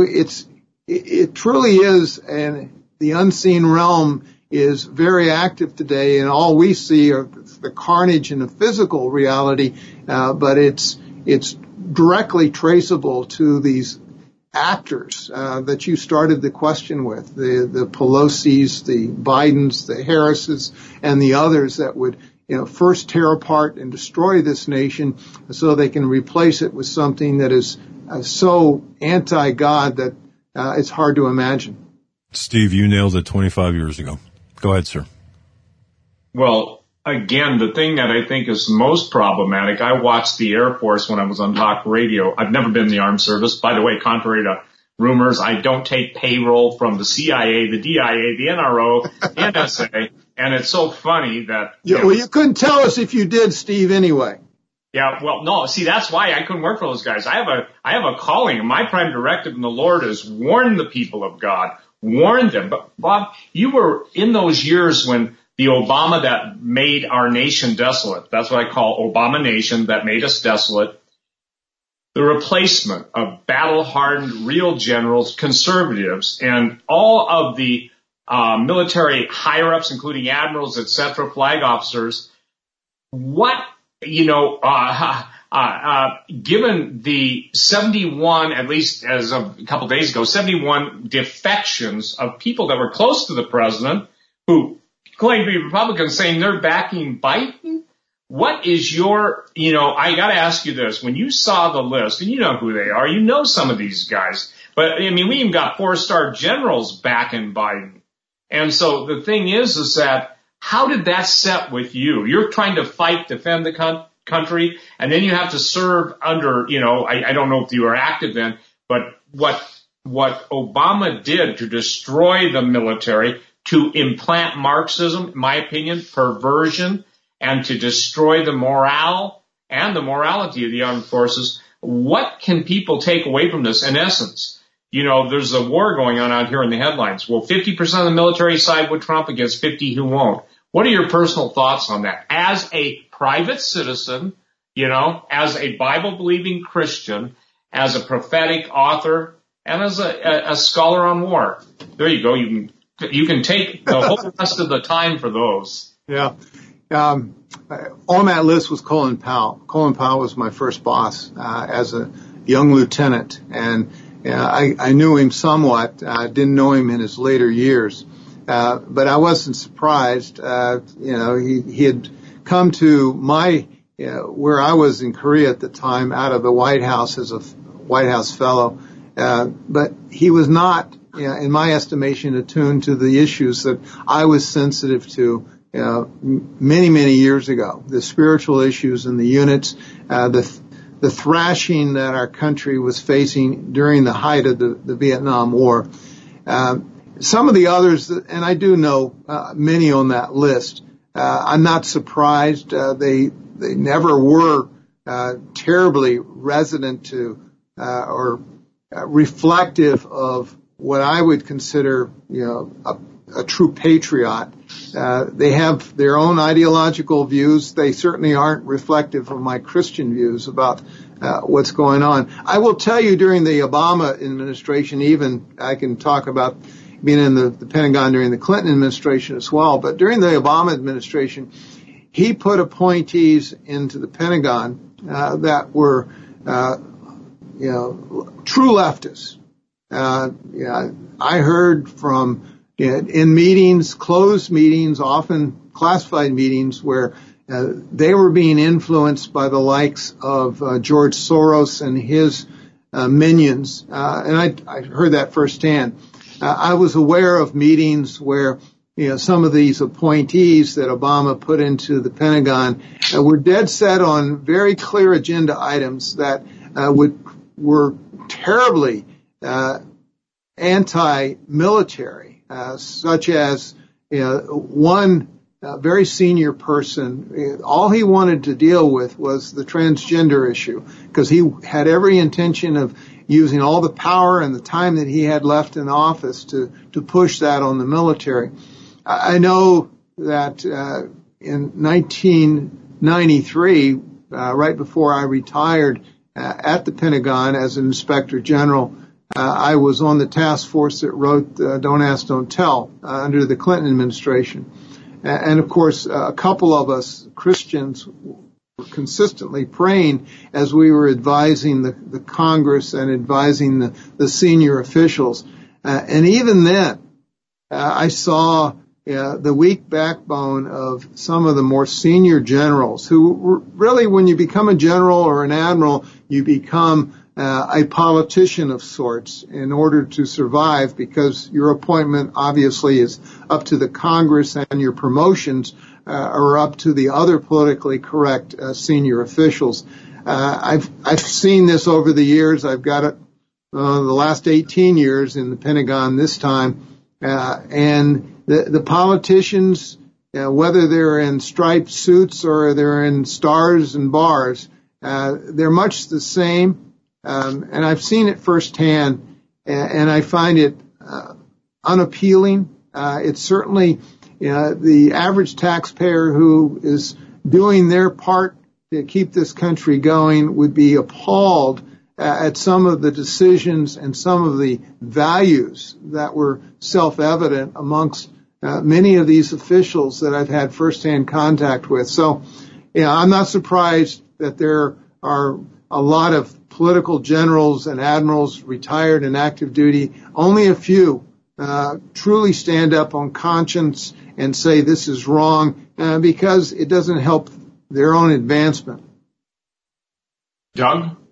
it truly is, and the unseen realm is very active today, and all we see are the carnage in the physical reality, but it's directly traceable to these actors that you started the question with, the Pelosi's, the Bidens, the Harrises, and the others that would first tear apart and destroy this nation so they can replace it with something that is so anti-God that it's hard to imagine. Steve, you nailed it 25 years ago. Go ahead, sir. Well, again, the thing that I think is most problematic, I watched the Air Force when I was on talk radio. I've never been in the armed service. By the way, contrary to rumors, I don't take payroll from the CIA, the DIA, the NRO, the NSA. And it's so funny that... Well, you couldn't tell us if you did, Steve, anyway. Yeah, well, no, see, that's why I couldn't work for those guys. I have a calling. My prime directive in the Lord is warn the people of God. Warn them. But, Bob, you were in those years when the Obama that made our nation desolate, that's what I call Obama nation, that made us desolate, the replacement of battle-hardened real generals, conservatives, and all of the military higher-ups, including admirals, etc., flag officers, given the 71, at least as of a couple of days ago, 71 defections of people that were close to the president who claim to be Republicans saying they're backing Biden, what is your, I got to ask you this. When you saw the list, and you know who they are, you know some of these guys, but we even got 4-star generals backing Biden. And so the thing is that how did that set with you? You're trying to fight, defend the country, and then you have to serve under, I don't know if you were active then, but what Obama did to destroy the military, to implant Marxism, in my opinion, perversion, and to destroy the morale and the morality of the armed forces, what can people take away from this? In essence, there's a war going on out here in the headlines. Well, 50% of the military side with Trump against 50 who won't. What are your personal thoughts on that? As a private citizen, as a Bible-believing Christian, as a prophetic author, and as a scholar on war. There you go. You can take the whole rest of the time for those. Yeah. On that list was Colin Powell. Colin Powell was my first boss as a young lieutenant, and I knew him somewhat. I didn't know him in his later years, but I wasn't surprised. He had come to my where I was in Korea at the time, out of the White House as a White House fellow, but he was not, in my estimation, attuned to the issues that I was sensitive to many, many years ago. The spiritual issues in the units, the thrashing that our country was facing during the height of the Vietnam War. Some of the others, and I do know many on that list, I'm not surprised. They never were terribly resonant to or reflective of what I would consider, a true patriot. They have their own ideological views. They certainly aren't reflective of my Christian views about what's going on. I will tell you, during the Obama administration, even I can talk about being in the Pentagon during the Clinton administration as well, but during the Obama administration, he put appointees into the Pentagon that were, true leftists. I heard from in meetings, closed meetings, often classified meetings, where they were being influenced by the likes of George Soros and his minions, and I heard that firsthand. I was aware of meetings where some of these appointees that Obama put into the Pentagon were dead set on very clear agenda items that were terribly anti-military, such as one very senior person. All he wanted to deal with was the transgender issue, because he had every intention of using all the power and the time that he had left in office to push that on the military. I know that in 1993, right before I retired at the Pentagon as an inspector general, I was on the task force that wrote Don't Ask, Don't Tell under the Clinton administration. And of course, a couple of us Christians were consistently praying as we were advising the Congress and advising the senior officials. And even then, I saw the weak backbone of some of the more senior generals who really, when you become a general or an admiral, you become a politician of sorts in order to survive, because your appointment obviously is up to the Congress and your promotions are up to the other politically correct senior officials. I've seen this over the years. I've got it the last 18 years in the Pentagon this time, and the politicians, whether they're in striped suits or they're in stars and bars, they're much the same. And I've seen it firsthand, and I find it unappealing. It's certainly the average taxpayer who is doing their part to keep this country going would be appalled at some of the decisions and some of the values that were self-evident amongst many of these officials that I've had firsthand contact with. So, I'm not surprised that there are a lot of political generals and admirals retired and active duty. Only a few truly stand up on conscience and say this is wrong because it doesn't help their own advancement. Doug?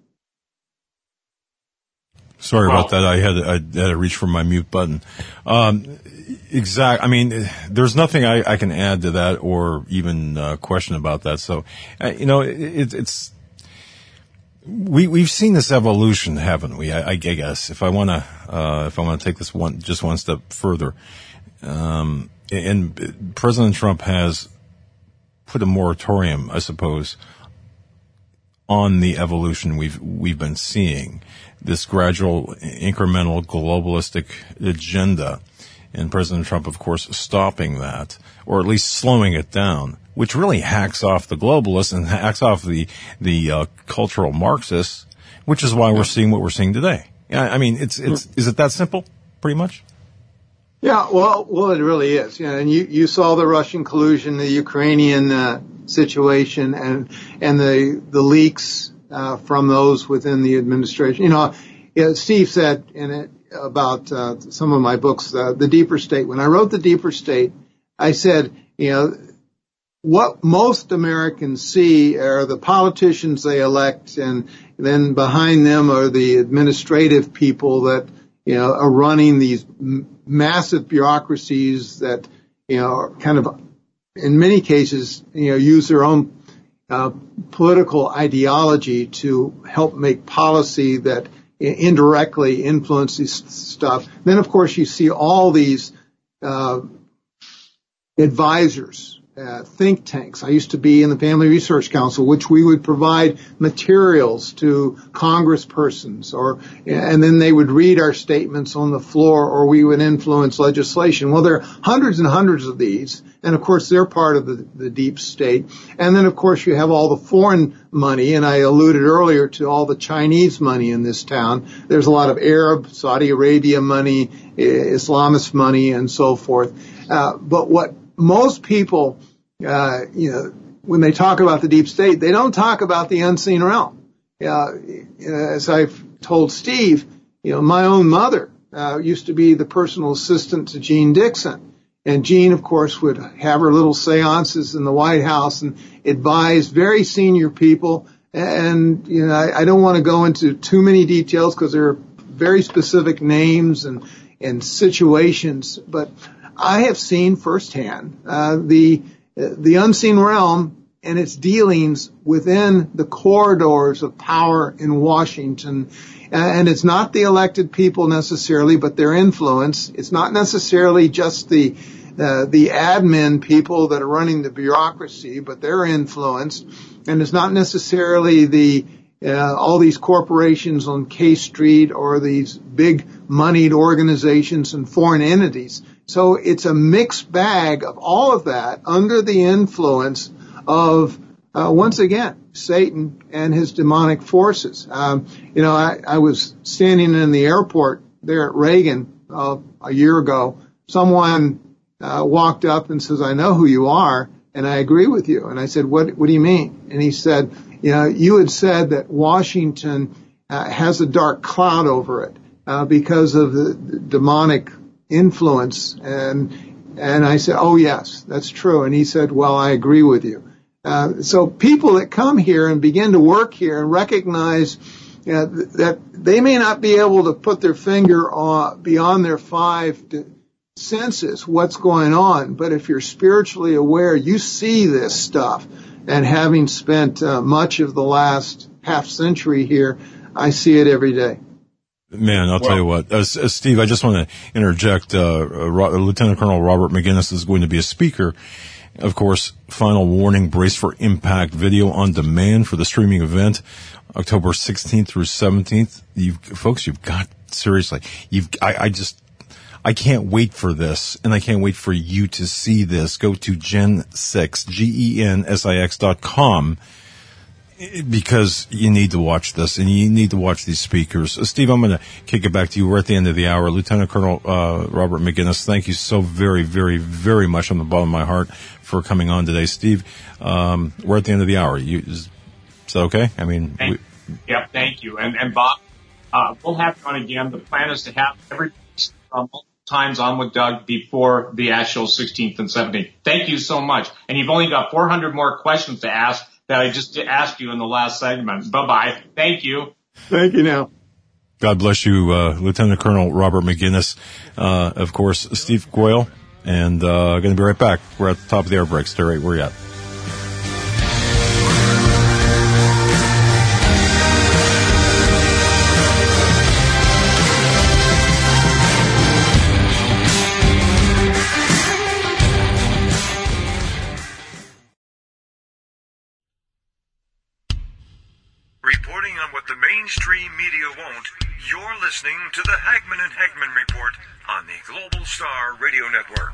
Sorry about that. I had to reach for my mute button. Exact. I mean, there's nothing I can add to that or even question about that. So, it's. We've seen this evolution, haven't we? I guess if I want to take this one step further, and President Trump has put a moratorium, I suppose, on the evolution we've been seeing, this gradual, incremental, globalistic agenda, and President Trump, of course, stopping that, or at least slowing it down, which really hacks off the globalists and hacks off the cultural Marxists, which is why we're seeing what we're seeing today. I mean, is it that simple, pretty much? Yeah, well, it really is. And you saw the Russian collusion, the Ukrainian situation, and the leaks from those within the administration. Steve said in it about some of my books, The Deeper State. When I wrote The Deeper State, I said, what most Americans see are the politicians they elect, and then behind them are the administrative people that, are running these massive bureaucracies that, kind of, in many cases, use their own political ideology to help make policy that indirectly influences stuff. Then, of course, you see all these advisors think tanks. I used to be in the Family Research Council, which we would provide materials to congresspersons, and then they would read our statements on the floor, or we would influence legislation. Well, there are hundreds and hundreds of these, and of course they're part of the deep state. And then of course you have all the foreign money, and I alluded earlier to all the Chinese money in this town. There's a lot of Arab, Saudi Arabia money, Islamist money, and so forth. But what most people, when they talk about the deep state, they don't talk about the unseen realm. As I've told Steve, my own mother used to be the personal assistant to Jeane Dixon. And Jeane, of course, would have her little seances in the White House and advise very senior people. And, I don't want to go into too many details because there are very specific names and situations, but I have seen firsthand the unseen realm and its dealings within the corridors of power in Washington. And it's not the elected people necessarily, but their influence. It's not necessarily just the admin people that are running the bureaucracy, but their influence. And it's not necessarily all these corporations on K Street or these big moneyed organizations and foreign entities. So it's a mixed bag of all of that under the influence of, once again, Satan and his demonic forces. I was standing in the airport there at Reagan a year ago. Someone walked up and says, "I know who you are, and I agree with you." And I said, what do you mean? And he said, you had said that Washington has a dark cloud over it because of the demonic influence. And I said, "Oh, yes, that's true." And he said, "Well, I agree with you." So people that come here and begin to work here and recognize that they may not be able to put their finger on beyond their five senses what's going on, but if you're spiritually aware, you see this stuff. And having spent much of the last half century here, I see it every day. Man, I'll tell you what, Steve, I just want to interject. Lieutenant Colonel Robert McGinnis is going to be a speaker. Of course, final warning, brace for impact, video on demand for the streaming event, October 16th through 17th. Folks, you've got, seriously, I can't wait for this, and I can't wait for you to see this. Go to Gen6, GENSIX.com, because you need to watch this, and you need to watch these speakers. Steve, I'm going to kick it back to you. We're at the end of the hour. Lieutenant Colonel Robert McGinnis, thank you so very, very, very much from the bottom of my heart for coming on today. Steve, we're at the end of the hour. Is that okay? I mean, thank you. And Bob, we'll have you on again. The plan is to have every times on with Doug before the actual 16th and 17th. Thank you so much. And you've only got 400 more questions to ask that I just asked you in the last segment. Bye-bye. Thank you. Thank you now. God bless you, Lieutenant Colonel Robert McGinnis. Of course, Steve Goyle, and going to be right back. We're at the top of the air break. Stay right where you're at. Reporting on what the mainstream media won't, you're listening to the Hagman and Hagman Report on the Global Star Radio Network.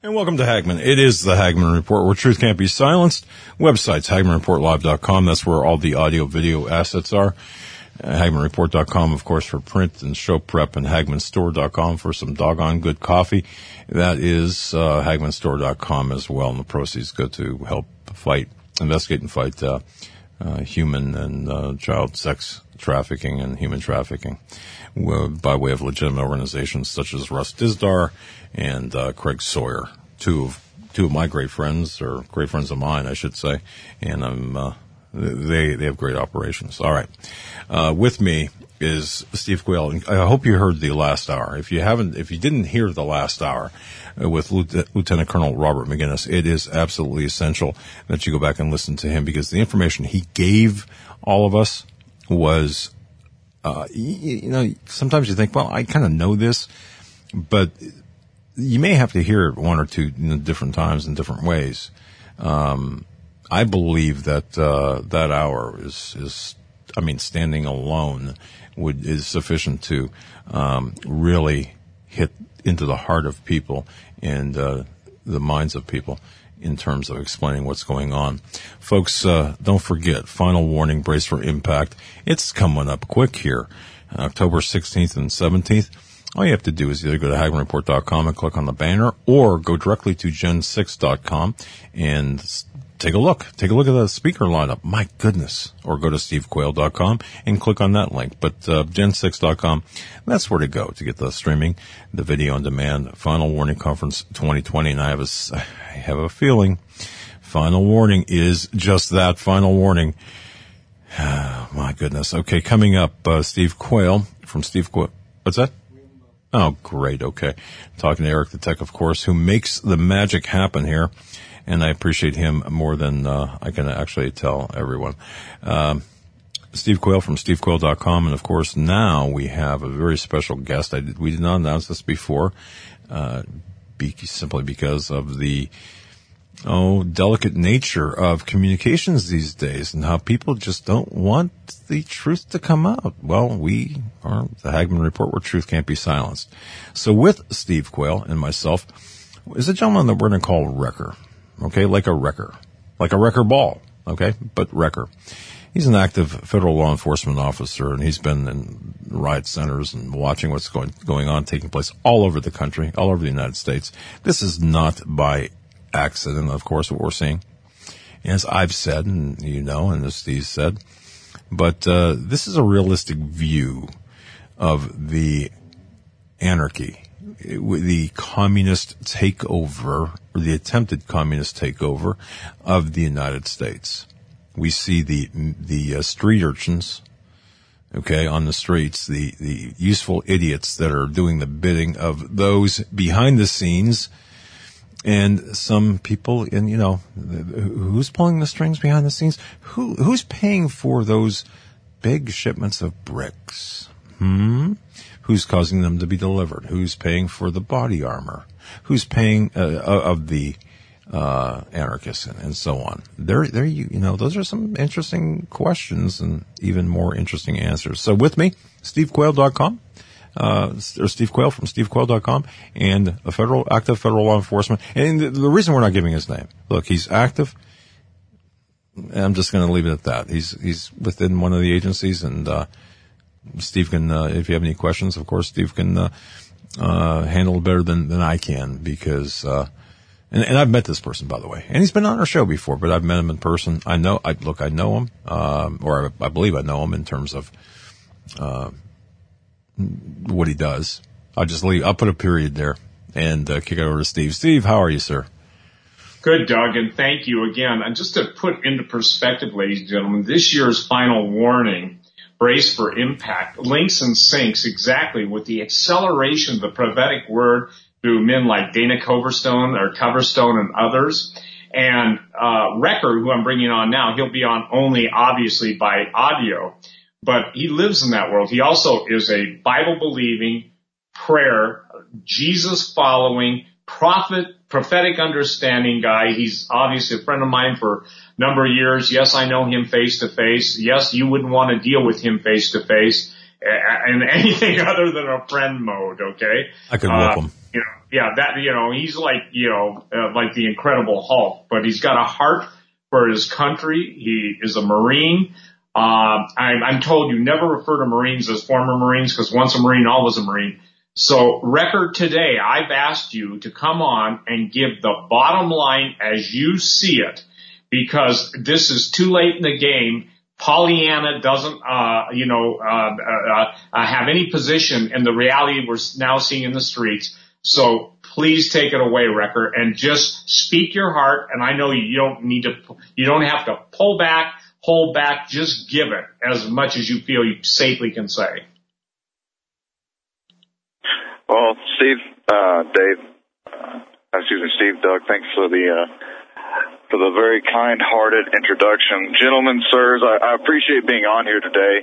And welcome to Hagmann. It is the Hagmann Report, where truth can't be silenced. Websites, HagmannReportLive.com. That's where all the audio-video assets are. HagmannReport.com, of course, for print and show prep, and HagmannStore.com for some doggone good coffee. That is HagmannStore.com as well, and the proceeds go to help investigate and fight human and child sex trafficking and human trafficking by way of legitimate organizations such as Russ Dizdar and Craig Sawyer, two of my great friends, or great friends of mine, I should say, and they have great operations. All right, with me is Steve Quayle. I hope you heard the last hour. If you didn't hear the last hour with Lieutenant Colonel Robert McGinnis, it is absolutely essential that you go back and listen to him, because the information he gave all of us was, sometimes you think, well, I kind of know this, but you may have to hear it one or two different times in different ways. I believe that that hour is standing alone is sufficient to really hit into the heart of people and the minds of people in terms of explaining what's going on. Folks, don't forget, final warning, brace for impact. It's coming up quick here, October 16th and 17th. All you have to do is either go to HagmannReport.com and click on the banner, or go directly to Gen6.com and take a look. Take a look at the speaker lineup. My goodness. Or go to SteveQuayle.com and click on that link. But Gen6.com, that's where to go to get the streaming, the video on demand, Final Warning Conference 2020. And I have a feeling Final Warning is just that, Final Warning. My goodness. Okay, coming up, Steve Quayle from Steve Quayle. What's that? Oh, great. Okay. Talking to Eric the Tech, of course, who makes the magic happen here. And I appreciate him more than I can actually tell everyone. Steve Quayle from SteveQuayle.com. And, of course, now we have a very special guest. We did not announce this before, simply because of the delicate nature of communications these days and how people just don't want the truth to come out. Well, we are the Hagmann Report, where truth can't be silenced. So with Steve Quayle and myself is a gentleman that we're going to call Wrecker. Okay, like a wrecker ball. Okay, but Wrecker. He's an active federal law enforcement officer, and he's been in riot centers and watching what's going on, taking place all over the country, all over the United States. This is not by accident, of course, what we're seeing, as I've said, and and as Steve said. But this is a realistic view of the anarchy, the communist takeover, or the attempted communist takeover of the United States. We see the street urchins, okay, on the streets, the useful idiots that are doing the bidding of those behind the scenes, and some people who's pulling the strings behind the scenes? Who's paying for those big shipments of bricks? Who's causing them to be delivered? Who's paying for the body armor? Who's paying of the anarchists and so on? Those are some interesting questions and even more interesting answers. So with me, SteveQuayle.com, or Steve Quayle from SteveQuayle.com, and active federal law enforcement. And the reason we're not giving his name, look, he's active. I'm just going to leave it at that. He's within one of the agencies, and Steve can, if you have any questions, of course, Steve can handle it better than I can, because and I've met this person, by the way, and he's been on our show before, but I've met him in person. I know him, or I believe I know him in terms of what he does. I'll put a period there and kick it over to Steve. Steve, how are you, sir? Good, Doug, and thank you again. And just to put into perspective, ladies and gentlemen, this year's Final Warning, Brace for Impact, links and syncs exactly with the acceleration of the prophetic word through men like Dana Coverstone and others. And Wrecker, who I'm bringing on now, he'll be on only, obviously, by audio. But he lives in that world. He also is a Bible-believing, prayer, Jesus-following, prophetic understanding guy. He's obviously a friend of mine for a number of years. Yes, I know him face to face. Yes, you wouldn't want to deal with him face to face. in anything other than a friend mode. Okay. I could whoop him. He's like, like the Incredible Hulk, but he's got a heart for his country. He is a Marine. I'm told you never refer to Marines as former Marines, because once a Marine, always a Marine. So, Record, today I've asked you to come on and give the bottom line as you see it, because this is too late in the game. Pollyanna doesn't, have any position in the reality we're now seeing in the streets. So please take it away, Record, and just speak your heart. And I know you don't have to pull back, hold back, just give it as much as you feel you safely can say. Well, Steve, Doug, thanks for the very kind-hearted introduction. Gentlemen, sirs, I appreciate being on here today.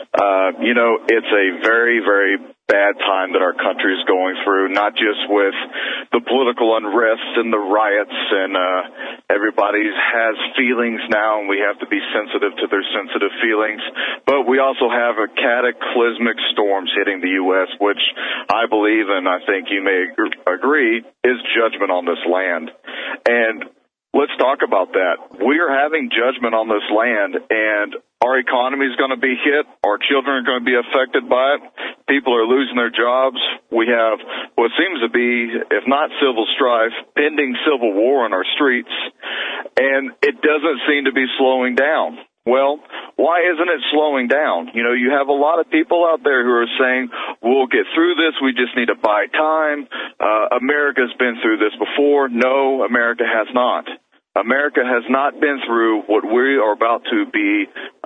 It's a very, very bad time that our country is going through, not just with the political unrest and the riots, and everybody has feelings now, and we have to be sensitive to their sensitive feelings, but we also have a cataclysmic storms hitting the U.S., which I believe, and I think you may agree, is judgment on this land. And let's talk about that. We are having judgment on this land, and our economy is going to be hit. Our children are going to be affected by it. People are losing their jobs. We have what seems to be, if not civil strife, pending civil war on our streets, and it doesn't seem to be slowing down. Well, why isn't it slowing down? You have a lot of people out there who are saying, we'll get through this, we just need to buy time. America's been through this before. No, America has not. America has not been through what we are about to be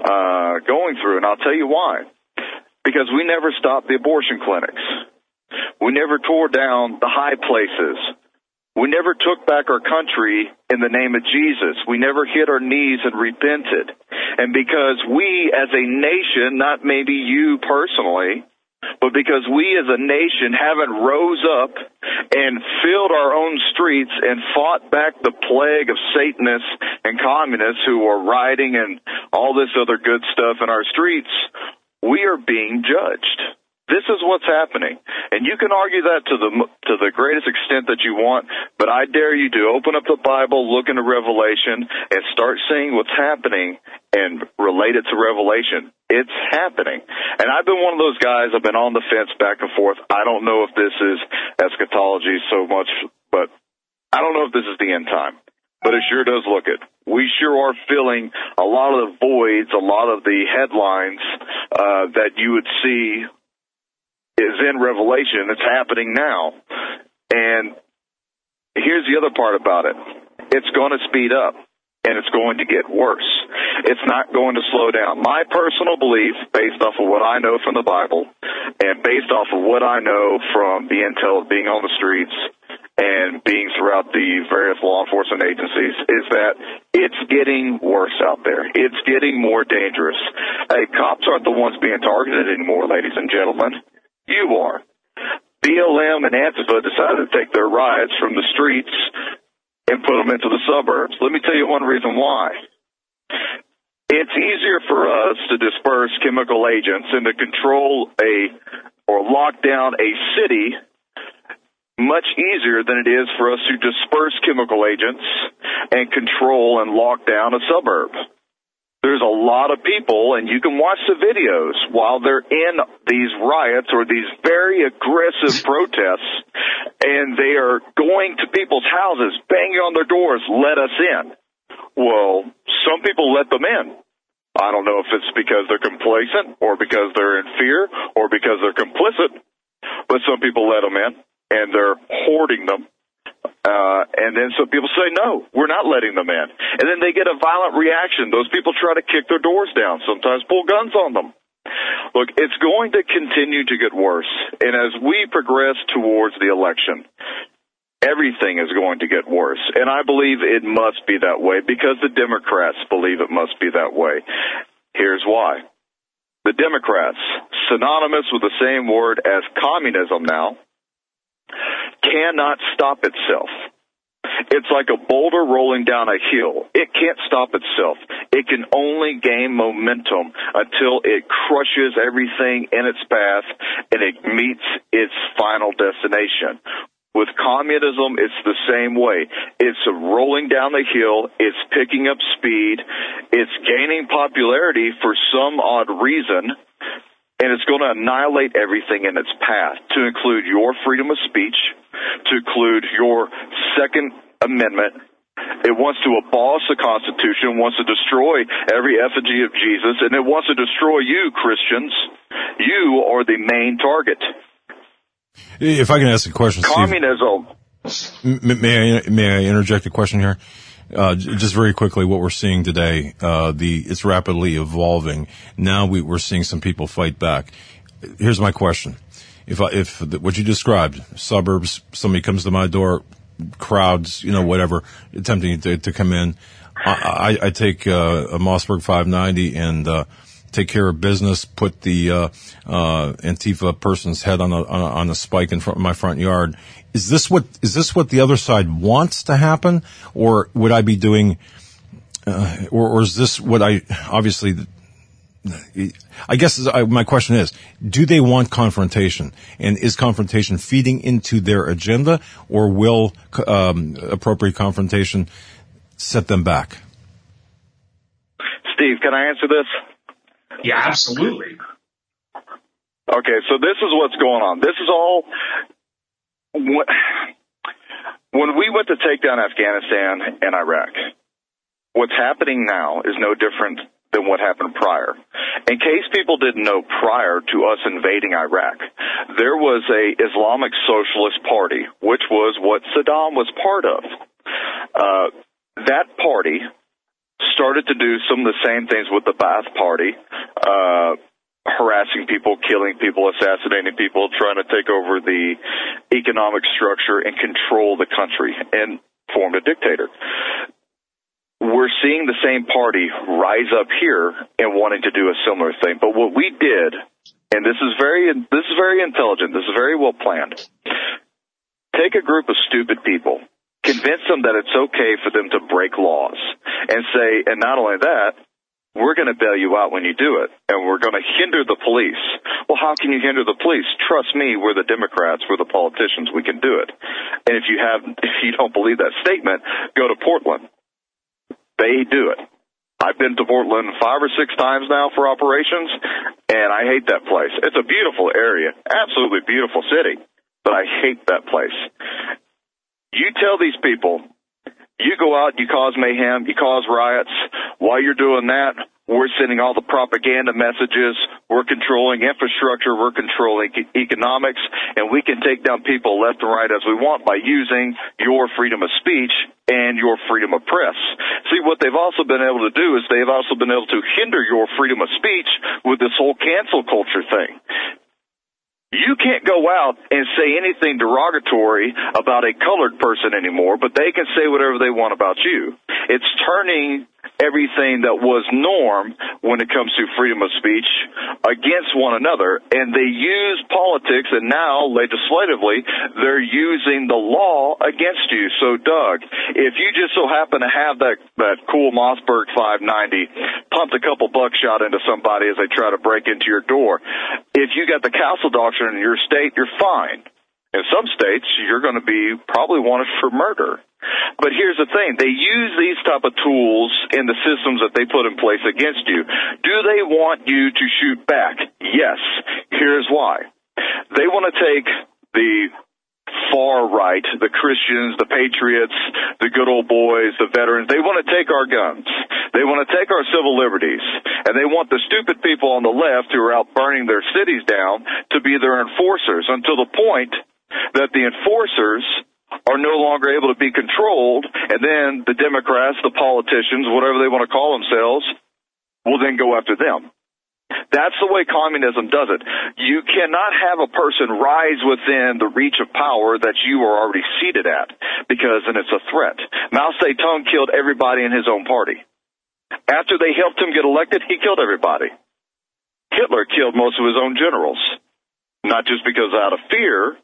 going through, and I'll tell you why. Because we never stopped the abortion clinics. We never tore down the high places. We never took back our country in the name of Jesus. We never hit our knees and repented. And because we as a nation, not maybe you personally, but because we as a nation haven't rose up and filled our own streets and fought back the plague of Satanists and communists who are rioting and all this other good stuff in our streets, we are being judged. This is what's happening. And you can argue that to the greatest extent that you want, but I dare you to open up the Bible, look into Revelation, and start seeing what's happening and relate it to Revelation. It's happening. And I've been one of those guys, I've been on the fence back and forth. I don't know if this is eschatology so much, but I don't know if this is the end time. But it sure does look it. We sure are filling a lot of the voids, a lot of the headlines that you would see is in Revelation. It's happening now. And here's the other part about it. It's going to speed up, and it's going to get worse. It's not going to slow down. My personal belief, based off of what I know from the Bible, and based off of what I know from the intel of being on the streets and being throughout the various law enforcement agencies, is that it's getting worse out there. It's getting more dangerous. Hey, cops aren't the ones being targeted anymore, ladies and gentlemen. You are. BLM and Antifa decided to take their riots from the streets and put them into the suburbs. Let me tell you one reason why. It's easier for us to disperse chemical agents and to control or lock down a city much easier than it is for us to disperse chemical agents and control and lock down a suburb. There's a lot of people, and you can watch the videos while they're in these riots or these very aggressive protests, and they are going to people's houses, banging on their doors, let us in. Well, some people let them in. I don't know if it's because they're complacent or because they're in fear or because they're complicit, but some people let them in, and they're hoarding them. And then some people say, no, we're not letting them in. And then they get a violent reaction. Those people try to kick their doors down, sometimes pull guns on them. Look, it's going to continue to get worse. And as we progress towards the election, everything is going to get worse. And I believe it must be that way because the Democrats believe it must be that way. Here's why. The Democrats, synonymous with the same word as communism now, cannot stop itself. It's like a boulder rolling down a hill. It can't stop itself. It can only gain momentum until it crushes everything in its path and it meets its final destination. With communism, it's the same way. It's rolling down the hill. It's picking up speed. It's gaining popularity for some odd reason, and it's going to annihilate everything in its path, to include your freedom of speech, to include your Second Amendment. It wants to abolish the Constitution, wants to destroy every effigy of Jesus, and it wants to destroy you, Christians. You are the main target. If I can ask a question, Communism. Steve, may I interject a question here? Just very quickly, what we're seeing today, it's rapidly evolving. Now we're seeing some people fight back. Here's my question: if what you described, suburbs, somebody comes to my door, crowds, whatever, attempting to come in, I take a Mossberg 590 and take care of business, put the Antifa person's head on a spike in front of my front yard. Is this what the other side wants to happen, or would I be doing, or is this what I obviously? I guess my question is: do they want confrontation, and is confrontation feeding into their agenda, or will appropriate confrontation set them back? Steve, can I answer this? Yeah, absolutely. Okay, so this is what's going on. This is all. When we went to take down Afghanistan and Iraq, what's happening now is no different than what happened prior. In case people didn't know, prior to us invading Iraq, there was a Islamic Socialist Party, which was what Saddam was part of. That party started to do some of the same things with the Ba'ath Party, harassing people, killing people, assassinating people, trying to take over the economic structure and control the country and form a dictator. We're seeing the same party rise up here and wanting to do a similar thing. But what we did, and this is very intelligent, this is very well planned, take a group of stupid people, convince them that it's okay for them to break laws, and say, and not only that, we're going to bail you out when you do it, and we're going to hinder the police. Well, how can you hinder the police? Trust me, we're the Democrats, we're the politicians, we can do it. And if you don't believe that statement, go to Portland. They do it. I've been to Portland 5 or 6 times now for operations, and I hate that place. It's a beautiful area, absolutely beautiful city, but I hate that place. You tell these people, you go out, you cause mayhem, you cause riots. While you're doing that, we're sending all the propaganda messages, we're controlling infrastructure, we're controlling economics, and we can take down people left and right as we want by using your freedom of speech and your freedom of press. See, what they've also been able to do is they've also been able to hinder your freedom of speech with this whole cancel culture thing. You can't go out and say anything derogatory about a colored person anymore, but they can say whatever they want about you. It's turning everything that was norm when it comes to freedom of speech against one another, and they use politics, and now legislatively they're using the law against you. So, Doug, if you just so happen to have that cool Mossberg 590 pumped a couple buckshot into somebody as they try to break into your door, if you got the Castle Doctrine in your state, you're fine. In some states, you're going to be probably wanted for murder. But here's the thing. They use these type of tools in the systems that they put in place against you. Do they want you to shoot back? Yes. Here's why. They want to take the far right, the Christians, the patriots, the good old boys, the veterans. They want to take our guns. They want to take our civil liberties. And they want the stupid people on the left who are out burning their cities down to be their enforcers, until the point that the enforcers are no longer able to be controlled, and then the Democrats, the politicians, whatever they want to call themselves, will then go after them. That's the way communism does it. You cannot have a person rise within the reach of power that you are already seated at, because then it's a threat. Mao Zedong killed everybody in his own party. After they helped him get elected, he killed everybody. Hitler killed most of his own generals, not just because out of fear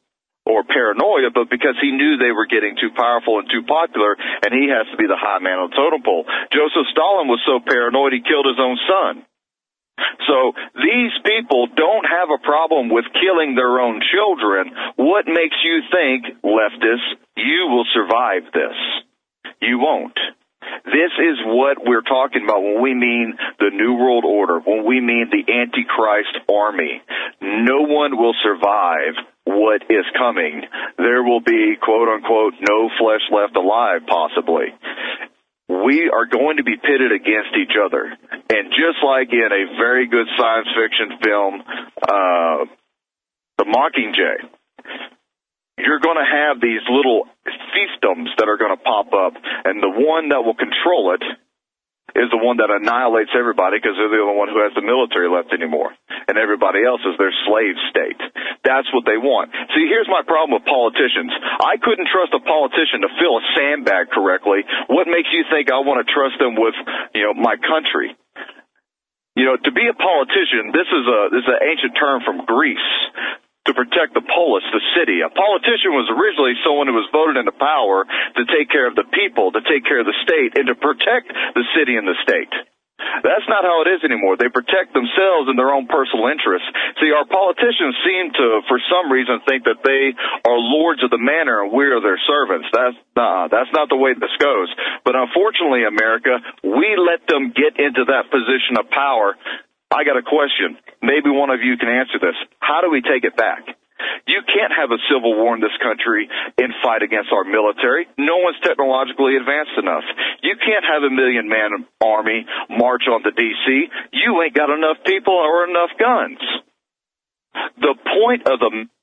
or paranoia, but because he knew they were getting too powerful and too popular, and he has to be the high man on the totem pole. Joseph Stalin was so paranoid he killed his own son. So these people don't have a problem with killing their own children. What makes you think, leftists, you will survive this? You won't. This is what we're talking about when we mean the New World Order, when we mean the Antichrist army. No one will survive what is coming. There will be, quote unquote, no flesh left alive, possibly. We are going to be pitted against each other. And just like in a very good science fiction film, The Mockingjay, you're going to have these little fiefdoms that are going to pop up, and the one that will control it is the one that annihilates everybody because they're the only one who has the military left anymore, and everybody else is their slave state. That's what they want. See, here's my problem with politicians. I couldn't trust a politician to fill a sandbag correctly. What makes you think I want to trust them with, my country? To be a politician, this is an ancient term from Greece. To protect the polis, the city. A politician was originally someone who was voted into power to take care of the people, to take care of the state, and to protect the city and the state. That's not how it is anymore. They protect themselves and their own personal interests. See, our politicians seem to, for some reason, think that they are lords of the manor and we are their servants. That's not the way this goes. But unfortunately, America, we let them get into that position of power. I got a question. Maybe one of you can answer this. How do we take it back? You can't have a civil war in this country and fight against our military. No one's technologically advanced enough. You can't have a 1,000,000-man army march on the D.C. You ain't got enough people or enough guns. The point of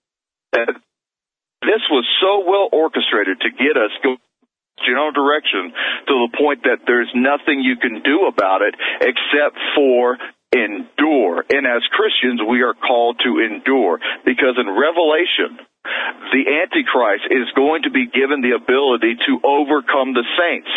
this was so well orchestrated to get us going general direction to the point that there's nothing you can do about it except for endure. And as Christians, we are called to endure because in Revelation, the Antichrist is going to be given the ability to overcome the saints.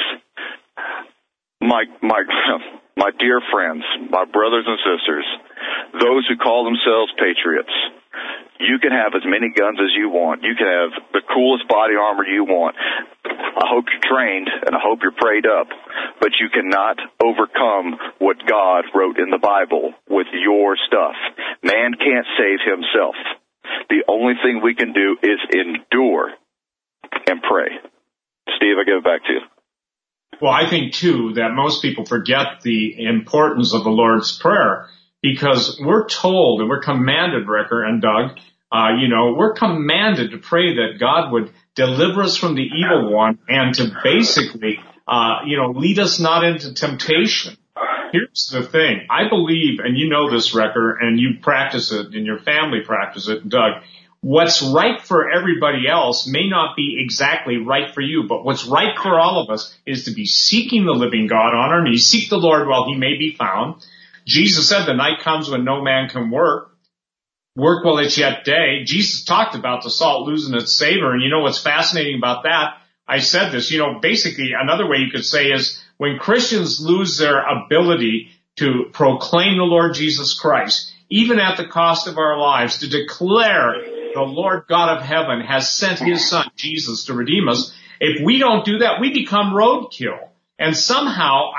My dear friends, my brothers and sisters, those who call themselves patriots, you can have as many guns as you want. You can have the coolest body armor you want. I hope you're trained and I hope you're prayed up, but you cannot overcome what God wrote in the Bible with your stuff. Man can't save himself. The only thing we can do is endure and pray. Steve, I give it back to you. Well, I think, too, that most people forget the importance of the Lord's Prayer because we're told and we're commanded, Ricker and Doug, we're commanded to pray that God would deliver us from the evil one and to basically, lead us not into temptation. Here's the thing. I believe, and you know this, Ricker, and you practice it and your family practice it, Doug, what's right for everybody else may not be exactly right for you, but what's right for all of us is to be seeking the living God on our knees. Seek the Lord while he may be found. Jesus said the night comes when no man can work. Work while it's yet day. Jesus talked about the salt losing its savor, and you know what's fascinating about that? I said this, basically another way you could say is when Christians lose their ability to proclaim the Lord Jesus Christ, even at the cost of our lives, to declare the Lord God of heaven has sent his son, Jesus, to redeem us. If we don't do that, we become roadkill. And somehow,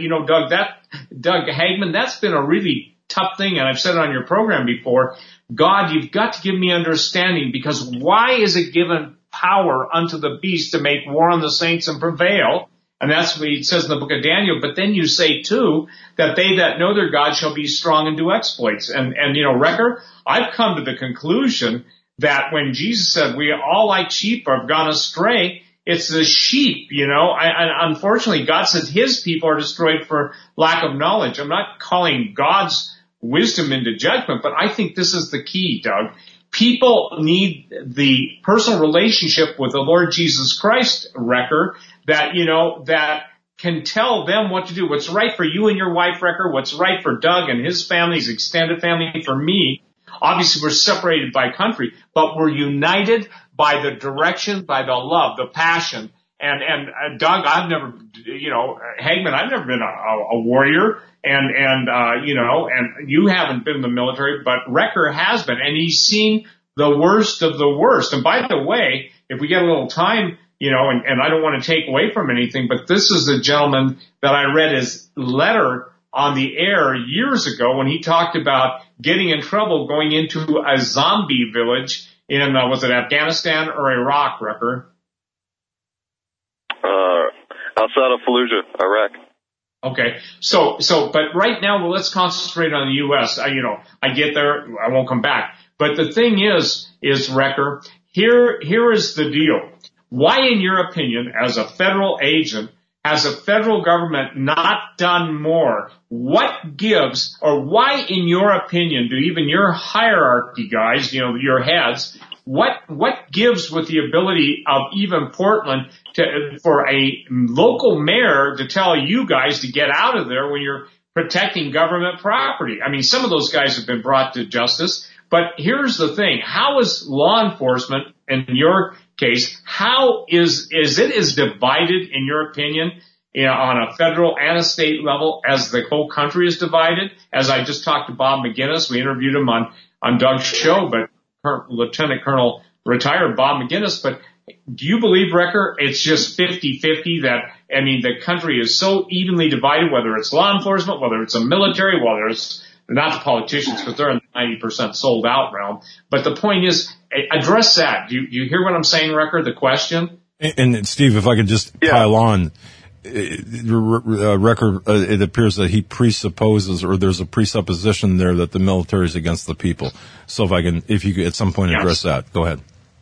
Doug Hagman, that's been a really tough thing, and I've said it on your program before. God, you've got to give me understanding, because why is it given power unto the beast to make war on the saints and prevail? And that's what it says in the book of Daniel. But then you say, too, that they that know their God shall be strong and do exploits. And Recker, I've come to the conclusion that when Jesus said we all like sheep have gone astray, it's the sheep, and unfortunately God said his people are destroyed for lack of knowledge. I'm not calling God's wisdom into judgment, but I think this is the key, Doug. People need the personal relationship with the Lord Jesus Christ, Recker, that can tell them what to do. What's right for you and your wife, Recker, what's right for Doug and his family, his extended family, for me. Obviously, we're separated by country, but we're united by the direction, by the love, the passion. And Doug, I've never, Hagman, I've never been a warrior, and you haven't been in the military, but Recker has been, and he's seen the worst of the worst. And by the way, if we get a little time, and I don't want to take away from anything, but this is the gentleman that I read his letter on the air years ago when he talked about getting in trouble going into a zombie village in, was it Afghanistan or Iraq, Wrecker? Outside of Fallujah, Iraq. Okay. But right now, let's concentrate on the U.S. I get there. I won't come back. But the thing is Wrecker, here is the deal. Why, in your opinion, as a federal agent, has the federal government not done more? What gives, or why, in your opinion, do even your hierarchy guys, your heads, what gives with the ability of even Portland for a local mayor to tell you guys to get out of there when you're protecting government property? I mean, some of those guys have been brought to justice, but here's the thing. How is law enforcement, in your case, how is it as divided, in your opinion, on a federal and a state level as the whole country is divided? As I just talked to Bob McGinnis, we interviewed him on Doug's show, but Lieutenant Colonel retired Bob McGinnis. But do you believe, Wrecker, it's just 50-50 that, the country is so evenly divided, whether it's law enforcement, whether it's a military, whether it's not the politicians, because they're in the 90% sold out realm. But the point is, address that. Do you hear what I'm saying, Wrecker, the question? And Steve, if I could just pile on, Wrecker, it appears that he presupposes, or there's a presupposition there that the military is against the people. So if you could at some point address that, go ahead.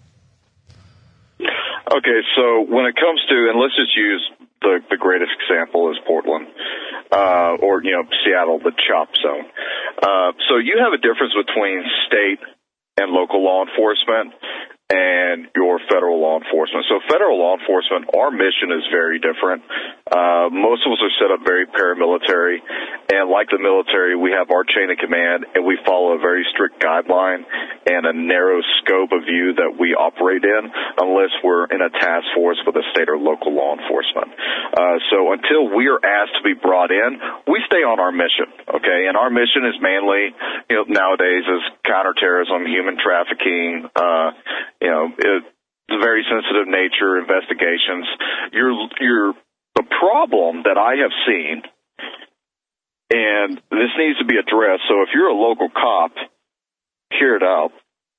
Okay, so when it comes to, and let's just use the greatest example is Portland, or Seattle, the CHOP zone. So you have a difference between state and local law enforcement and your federal law enforcement. So federal law enforcement, our mission is very different. Most of us are set up very paramilitary, and like the military, we have our chain of command, and we follow a very strict guideline and a narrow scope of view that we operate in, unless we're in a task force with a state or local law enforcement. So until we are asked to be brought in, we stay on our mission, okay? And our mission is mainly, nowadays is counterterrorism, human trafficking, it's a very sensitive nature, investigations. The problem that I have seen, and this needs to be addressed, so if you're a local cop, hear it out.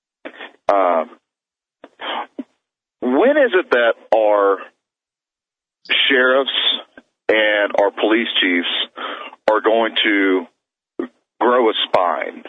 When is it that our sheriffs and our police chiefs are going to grow a spine?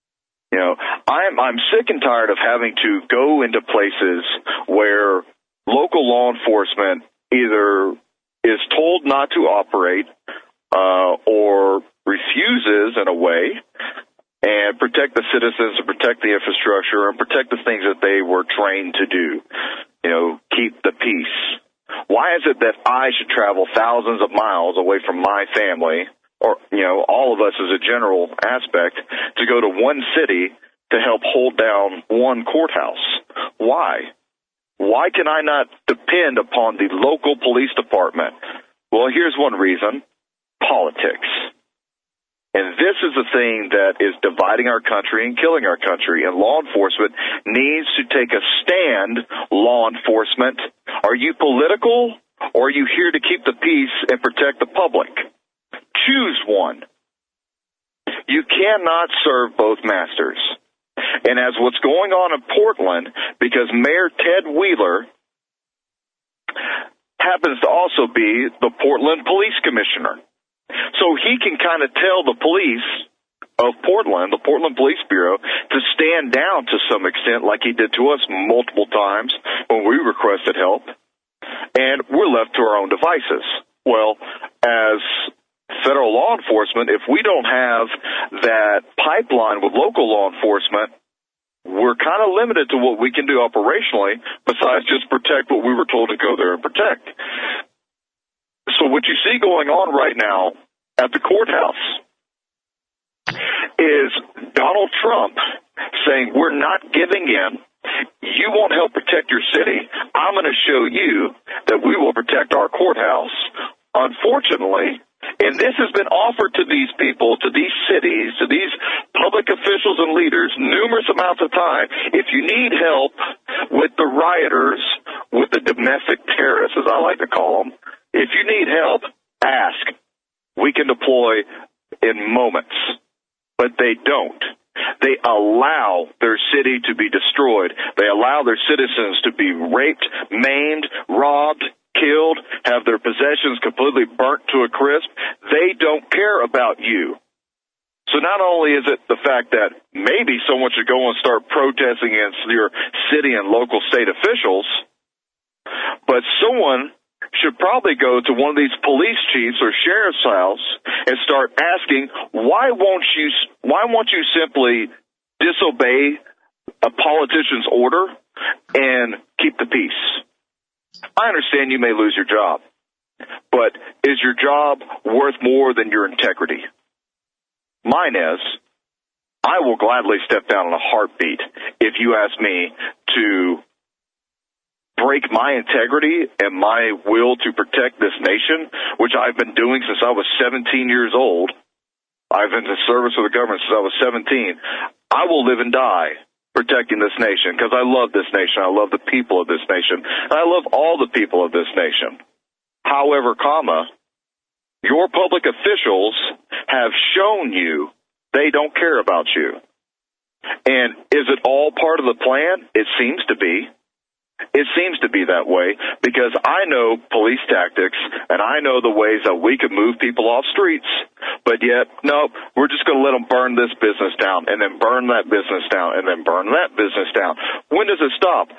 I'm sick and tired of having to go into places where local law enforcement either is told not to operate or refuses in a way and protect the citizens and protect the infrastructure and protect the things that they were trained to do, keep the peace. Why is it that I should travel thousands of miles away from my family, or, all of us as a general aspect, to go to one city to help hold down one courthouse? Why? Why can I not depend upon the local police department? Well, here's one reason: politics. And this is the thing that is dividing our country and killing our country. And law enforcement needs to take a stand. Law enforcement, are you political, or are you here to keep the peace and protect the public? Choose one. You cannot serve both masters. And as what's going on in Portland, because Mayor Ted Wheeler happens to also be the Portland Police Commissioner. So he can kind of tell the police of Portland, the Portland Police Bureau, to stand down to some extent, like he did to us multiple times when we requested help. And we're left to our own devices. Well, as federal law enforcement, if we don't have that pipeline with local law enforcement, we're kind of limited to what we can do operationally besides just protect what we were told to go there and protect. So what you see going on right now at the courthouse is Donald Trump saying, we're not giving in. You won't help protect your city. I'm going to show you that we will protect our courthouse. Unfortunately, And this has been offered to these people, to these cities, to these public officials and leaders numerous amounts of time. If you need help with the rioters, with the domestic terrorists, as I like to call them, if you need help, ask. We can deploy in moments. But they don't. They allow their city to be destroyed. They allow their citizens to be raped, maimed, robbed, killed, have their possessions completely burnt to a crisp. They don't care about you. So not only is it the fact that maybe someone should go and start protesting against your city and local state officials, but someone should probably go to one of these police chiefs or sheriff's house and start asking, why won't you simply disobey a politician's order and keep the peace? I understand you may lose your job, but is your job worth more than your integrity? Mine is. I will gladly step down in a heartbeat if you ask me to break my integrity and my will to protect this nation, which I've been doing since I was 17 years old. I've been in service with the government since I was 17. I will live and die protecting this nation because I love this nation. I love the people of this nation. And I love all the people of this nation. However, your public officials have shown you they don't care about you. And is it all part of the plan? It seems to be. It seems to be that way because I know police tactics and I know the ways that we can move people off streets, but yet, no, we're just going to let them burn this business down and then burn that business down and then burn that business down. When does it stop?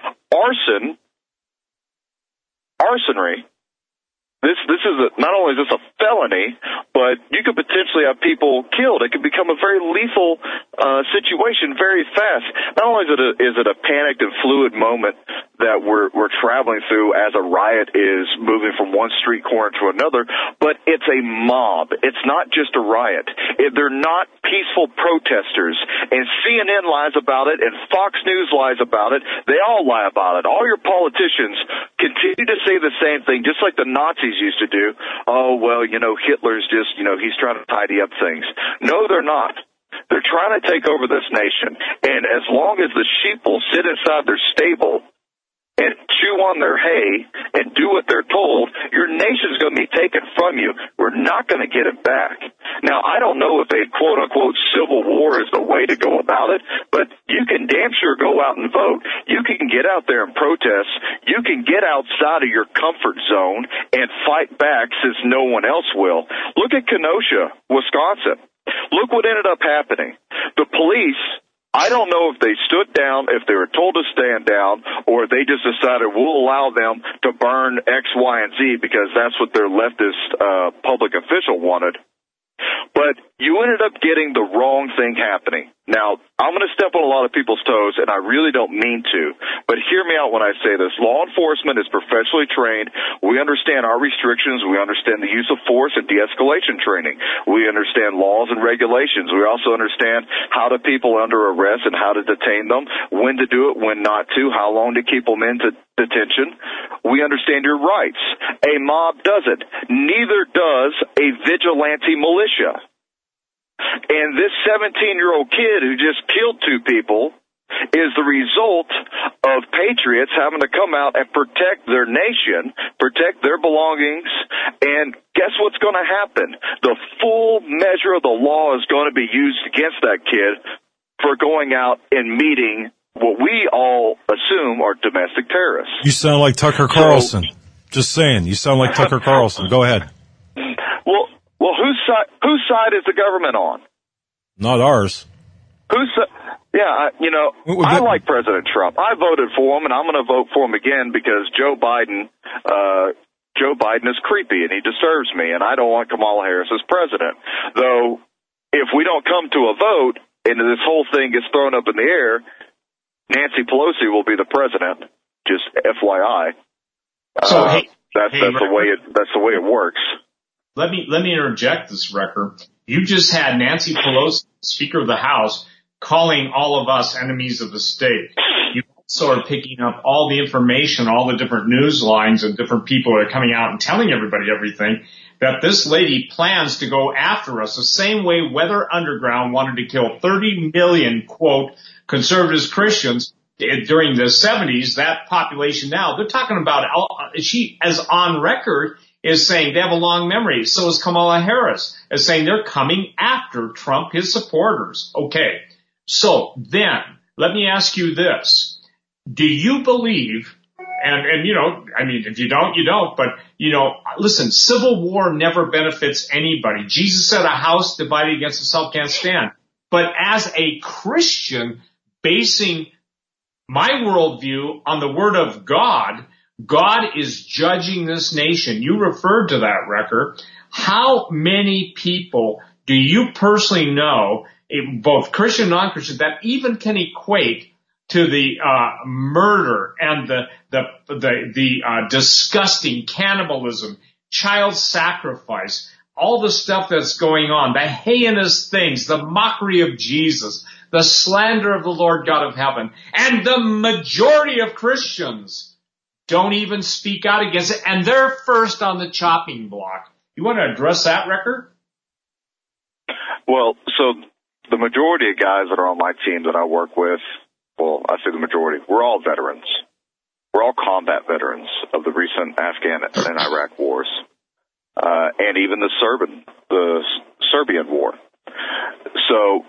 Arsonery. This is not only is this a felony, but you could potentially have people killed. It could become a very lethal situation very fast. Not only is it a panicked and fluid moment that we're traveling through as a riot is moving from one street corner to another, but it's a mob. It's not just a riot. They're not peaceful protesters. And CNN lies about it, and Fox News lies about it. They all lie about it. All your politicians continue to say the same thing, just like the Nazis used to do. Oh, well, Hitler's just, he's trying to tidy up things. No, they're not. They're trying to take over this nation. And as long as the sheep will sit inside their stable and chew on their hay and do what they're told, your nation's going to be taken from you. We're not going to get it back. Now, I don't know if a quote-unquote civil war is the way to go about it, but you can damn sure go out and vote. You can get out there and protest. You can get outside of your comfort zone and fight back since no one else will. Look at Kenosha, Wisconsin. Look what ended up happening. The police, I don't know if they stood down, if they were told to stand down, or they just decided we'll allow them to burn X, Y, and Z because that's what their leftist public official wanted. But you ended up getting the wrong thing happening. Now, I'm going to step on a lot of people's toes, and I really don't mean to. But hear me out when I say this. Law enforcement is professionally trained. We understand our restrictions. We understand the use of force and de-escalation training. We understand laws and regulations. We also understand how to people under arrest and how to detain them, when to do it, when not to, how long to keep them in detention. We understand your rights. A mob doesn't. Neither does a vigilante militia. And this 17-year-old kid who just killed two people is the result of patriots having to come out and protect their nation, protect their belongings, and guess what's going to happen? The full measure of the law is going to be used against that kid for going out and meeting what we all assume are domestic terrorists. You sound like Tucker Carlson. Just saying, you sound like Tucker Carlson. Go ahead. Well, whose side is the government on? Not ours. I like President Trump. I voted for him, and I'm going to vote for him again because Joe Biden is creepy, and he disturbs me, and I don't want Kamala Harris as president. Though, if we don't come to a vote, and this whole thing gets thrown up in the air, Nancy Pelosi will be the president. Just FYI. That's the way it works. Let me interject this, Wrecker. You just had Nancy Pelosi, Speaker of the House, calling all of us enemies of the state. You also are picking up all the information, all the different news lines and different people are coming out and telling everybody everything, that this lady plans to go after us the same way Weather Underground wanted to kill 30 million, quote, conservative Christians during the 70s. That population now, they're talking about, she, as on record, is saying they have a long memory. So is Kamala Harris, is saying they're coming after Trump, his supporters. Okay. So then, let me ask you this. Do you believe, and you know, I mean, if you don't, you don't, but, you know, listen, civil war never benefits anybody. Jesus said a house divided against itself can't stand. But as a Christian, basing my worldview on the Word of God, God is judging this nation. You referred to that, Recker. How many people do you personally know, both Christian and non-Christian, that even can equate to the murder and the disgusting cannibalism, child sacrifice, all the stuff that's going on, the heinous things, the mockery of Jesus, the slander of the Lord God of heaven, and the majority of Christians don't even speak out against it, and they're first on the chopping block. You want to address that, Recker? Well, so the majority of guys that are on my team that I work with, well, I say the majority, we're all veterans. We're all combat veterans of the recent Afghan and Iraq wars, and even the Serbian war. So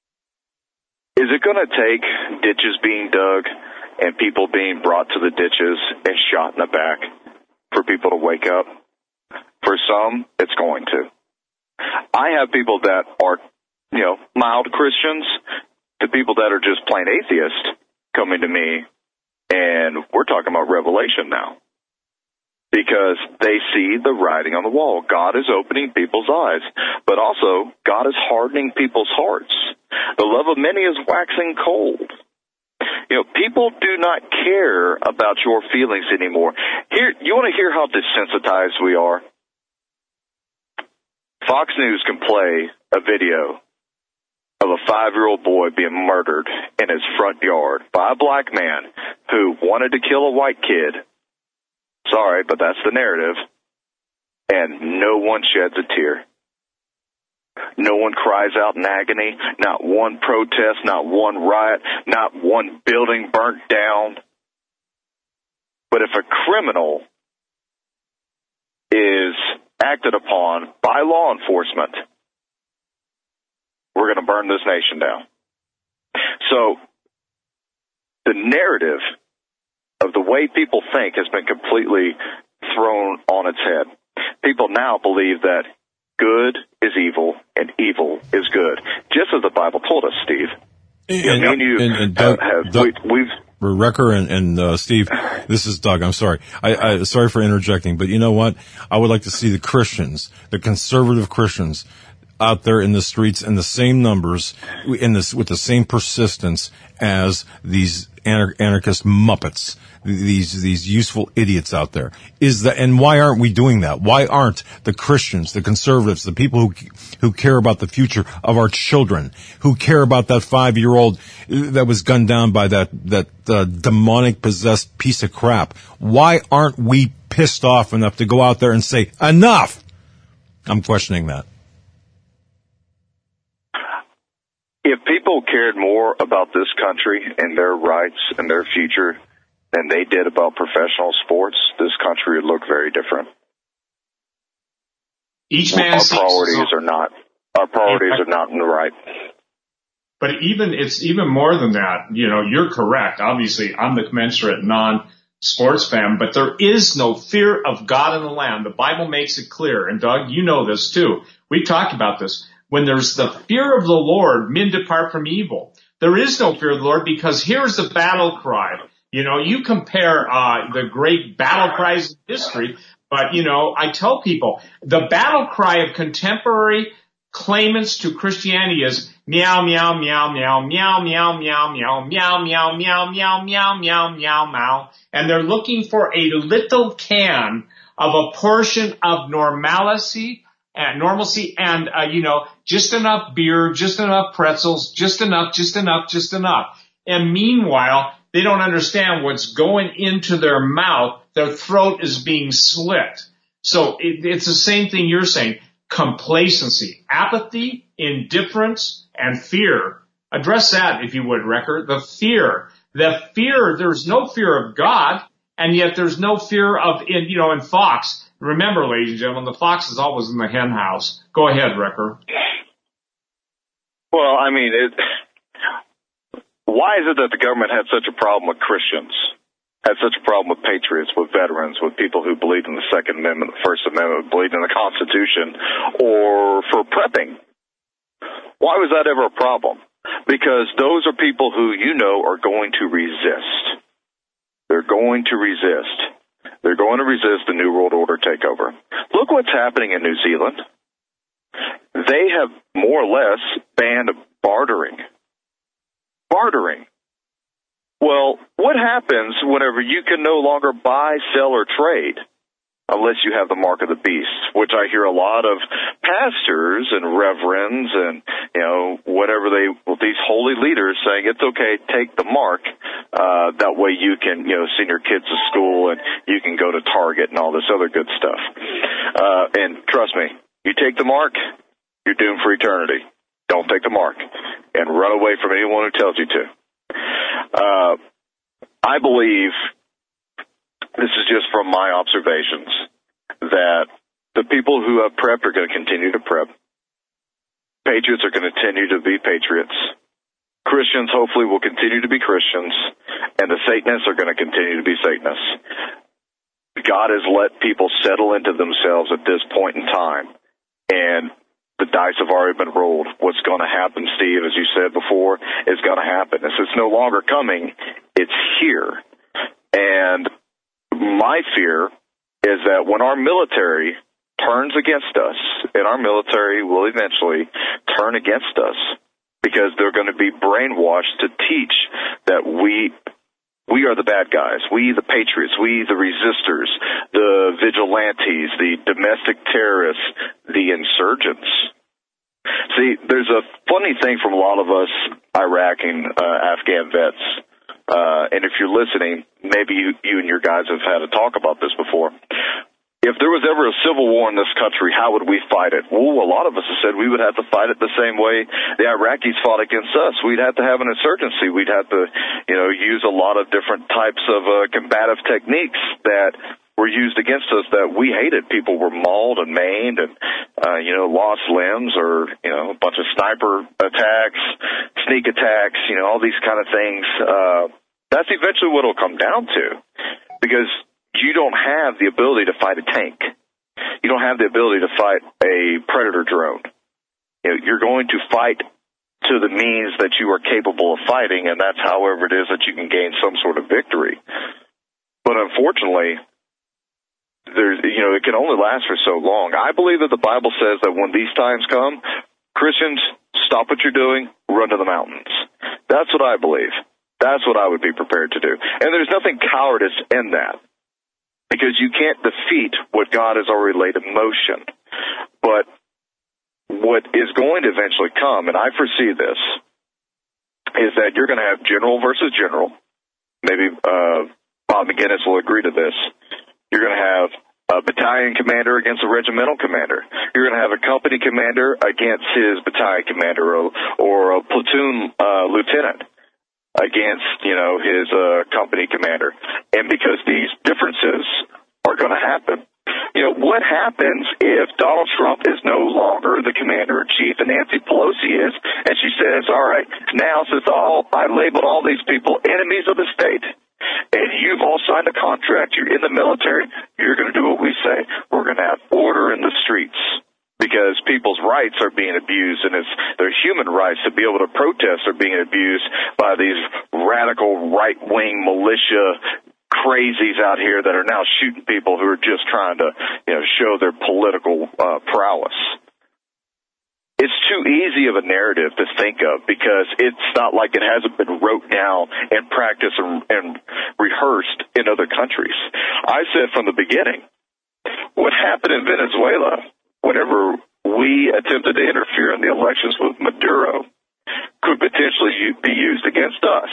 is it going to take ditches being dug and people being brought to the ditches and shot in the back for people to wake up? For some, it's going to. I have people that are, you know, mild Christians to people that are just plain atheists coming to me, and we're talking about revelation now. Because they see the writing on the wall. God is opening people's eyes, but also God is hardening people's hearts. The love of many is waxing cold. You know, people do not care about your feelings anymore. Here, you want to hear how desensitized we are? Fox News can play a video of a 5-year-old boy being murdered in his front yard by a black man who wanted to kill a white kid. Sorry, but that's the narrative. And no one sheds a tear. No one cries out in agony. Not one protest, not one riot, not one building burnt down. But if a criminal is acted upon by law enforcement, we're going to burn this nation down. So the narrative of the way people think has been completely thrown on its head. People now believe that good is evil and evil is good, just as the Bible told us, Steve. Recker and Steve, this is Doug. I'm sorry. I sorry for interjecting, but you know what? I would like to see the Christians, the conservative Christians, out there in the streets in the same numbers, with the same persistence as these anarchist muppets, these useful idiots out there. And why aren't we doing that? Why aren't the Christians, the conservatives, the people who care about the future of our children, who care about that 5-year-old that was gunned down by that demonic possessed piece of crap? Why aren't we pissed off enough to go out there and say, enough? I'm questioning that. If people cared more about this country and their rights and their future than they did about professional sports, this country would look very different. Our priorities are not in the right. But it's even more than that. You know, you're correct. Obviously, I'm the commensurate non-sports fan, but there is no fear of God in the land. The Bible makes it clear. And Doug, you know this too. We talked about this. When there's the fear of the Lord, men depart from evil. There is no fear of the Lord because here's the battle cry. You know, you compare the great battle cries in history, but, you know, I tell people the battle cry of contemporary claimants to Christianity is meow, meow, meow, meow, meow, meow, meow, meow, meow, meow, meow, meow, meow, meow, meow, meow. And they're looking for a little can of a portion of normalcy and, you know, just enough beer, just enough pretzels, just enough. And meanwhile, they don't understand what's going into their mouth. Their throat is being slit. So it's the same thing you're saying. Complacency, apathy, indifference, and fear. Address that, if you would, Recker. The fear, there's no fear of God, and yet there's no fear of, in Fox. Remember, ladies and gentlemen, the fox is always in the hen house. Go ahead, Recker. Well, I mean, why is it that the government had such a problem with Christians, had such a problem with patriots, with veterans, with people who believed in the Second Amendment, the First Amendment, believed in the Constitution, or for prepping? Why was that ever a problem? Because those are people who are going to resist. They're going to resist. They're going to resist the New World Order takeover. Look what's happening in New Zealand. They have more or less banned bartering. Bartering. Well, what happens whenever you can no longer buy, sell, or trade unless you have the mark of the beast, which I hear a lot of pastors and reverends and, these holy leaders saying it's okay, take the mark. That way you can, send your kids to school and you can go to Target and all this other good stuff. And trust me, you take the mark, you're doomed for eternity. Don't take the mark and run away from anyone who tells you to. I believe, this is just from my observations, that the people who have prepped are going to continue to prep. Patriots are going to continue to be patriots. Christians hopefully will continue to be Christians, and the Satanists are going to continue to be Satanists. God has let people settle into themselves at this point in time, and the dice have already been rolled. What's going to happen, Steve, as you said before, is going to happen. It's no longer coming. It's here. And my fear is that when our military turns against us, and our military will eventually turn against us, because they're going to be brainwashed to teach that we are the bad guys, we the patriots, we the resistors, the vigilantes, the domestic terrorists, the insurgents. See, there's a funny thing from a lot of us Iraq and Afghan vets, and if you're listening, maybe you and your guys have had a talk about this before. If there was ever a civil war in this country, how would we fight it? Well, a lot of us have said we would have to fight it the same way the Iraqis fought against us. We'd have to have an insurgency. We'd have to, use a lot of different types of combative techniques that were used against us that we hated. People were mauled and maimed and, lost limbs, or, a bunch of sniper attacks, sneak attacks, all these kind of things. That's eventually what it'll come down to, because you don't have the ability to fight a tank. You don't have the ability to fight a Predator drone. You're going to fight to the means that you are capable of fighting, and that's however it is that you can gain some sort of victory. But unfortunately, it can only last for so long. I believe that the Bible says that when these times come, Christians, stop what you're doing, run to the mountains. That's what I believe. That's what I would be prepared to do. And there's nothing cowardice in that, because you can't defeat what God has already laid in motion. But what is going to eventually come, and I foresee this, is that you're going to have general versus general. Maybe Bob McGinnis will agree to this. You're going to have a battalion commander against a regimental commander. You're going to have a company commander against his battalion commander, or a platoon lieutenant against, his company commander. And because these differences are going to happen, what happens if Donald Trump is no longer the commander-in-chief and Nancy Pelosi is, and she says, all right, now since I labeled all these people enemies of the state, and you've all signed a contract, you're in the military, you're going to do what we say. We're going to have order in the streets, because people's rights are being abused, and their human rights to be able to protest are being abused by these radical right-wing militia crazies out here that are now shooting people who are just trying to, show their political prowess. It's too easy of a narrative to think of, because it's not like it hasn't been wrote down and practiced and rehearsed in other countries. I said from the beginning, what happened in Venezuela whenever we attempted to interfere in the elections with Maduro could potentially be used against us.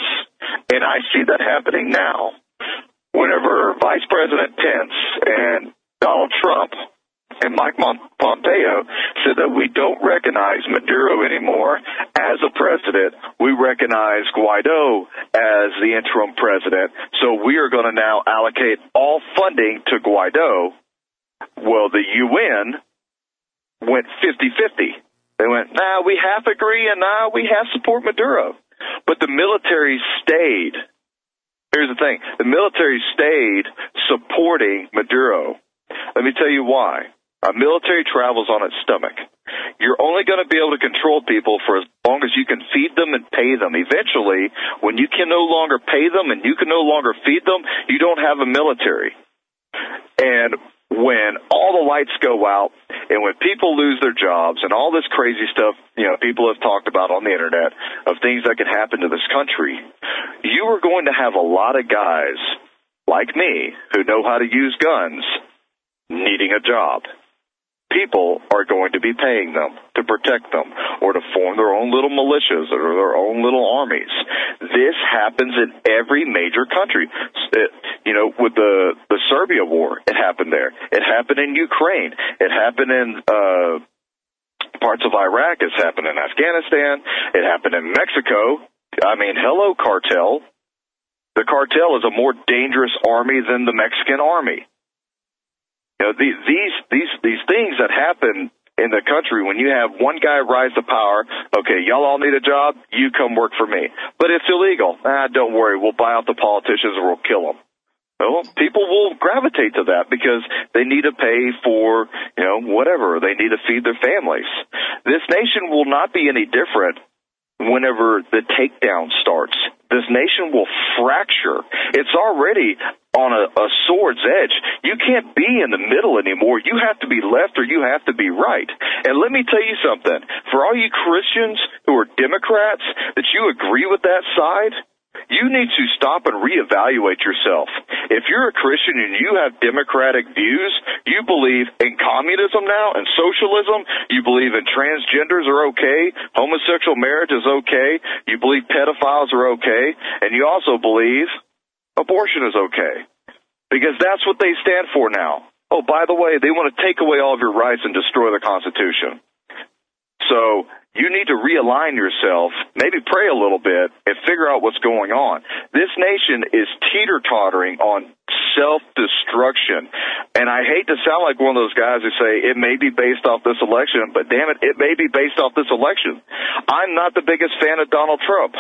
And I see that happening now. Whenever Vice President Pence and Donald Trump and Mike Pompeo said that we don't recognize Maduro anymore as a president, we recognize Guaido as the interim president, so we are going to now allocate all funding to Guaido. Well, the UN went 50-50. They went, nah, we half agree, and nah, we half support Maduro. But the military stayed. Here's the thing. The military stayed supporting Maduro. Let me tell you why. Our military travels on its stomach. You're only going to be able to control people for as long as you can feed them and pay them. Eventually, when you can no longer pay them and you can no longer feed them, you don't have a military. And when all the lights go out and when people lose their jobs and all this crazy stuff, people have talked about on the internet of things that can happen to this country, you are going to have a lot of guys like me who know how to use guns needing a job. People are going to be paying them to protect them or to form their own little militias or their own little armies. This happens in every major country. With the Serbia war, it happened there. It happened in Ukraine. It happened in parts of Iraq. It's happened in Afghanistan. It happened in Mexico. I mean, hello, cartel. The cartel is a more dangerous army than the Mexican army. These things that happen in the country when you have one guy rise to power, okay, y'all all need a job, you come work for me. But it's illegal. Don't worry, we'll buy out the politicians or we'll kill them. Well, people will gravitate to that because they need to pay for, whatever. They need to feed their families. This nation will not be any different whenever the takedown starts. This nation will fracture. It's already on a sword's edge. You can't be in the middle anymore. You have to be left or you have to be right. And let me tell you something. For all you Christians who are Democrats, that you agree with that side, you need to stop and reevaluate yourself. If you're a Christian and you have democratic views, you believe in communism now and socialism, you believe in transgenders are okay, homosexual marriage is okay, you believe pedophiles are okay, and you also believe abortion is okay. Because that's what they stand for now. Oh, by the way, they want to take away all of your rights and destroy the Constitution. So you need to realign yourself, maybe pray a little bit, and figure out what's going on. This nation is teeter-tottering on self-destruction. And I hate to sound like one of those guys who say it may be based off this election, but damn it, it may be based off this election. I'm not the biggest fan of Donald Trump.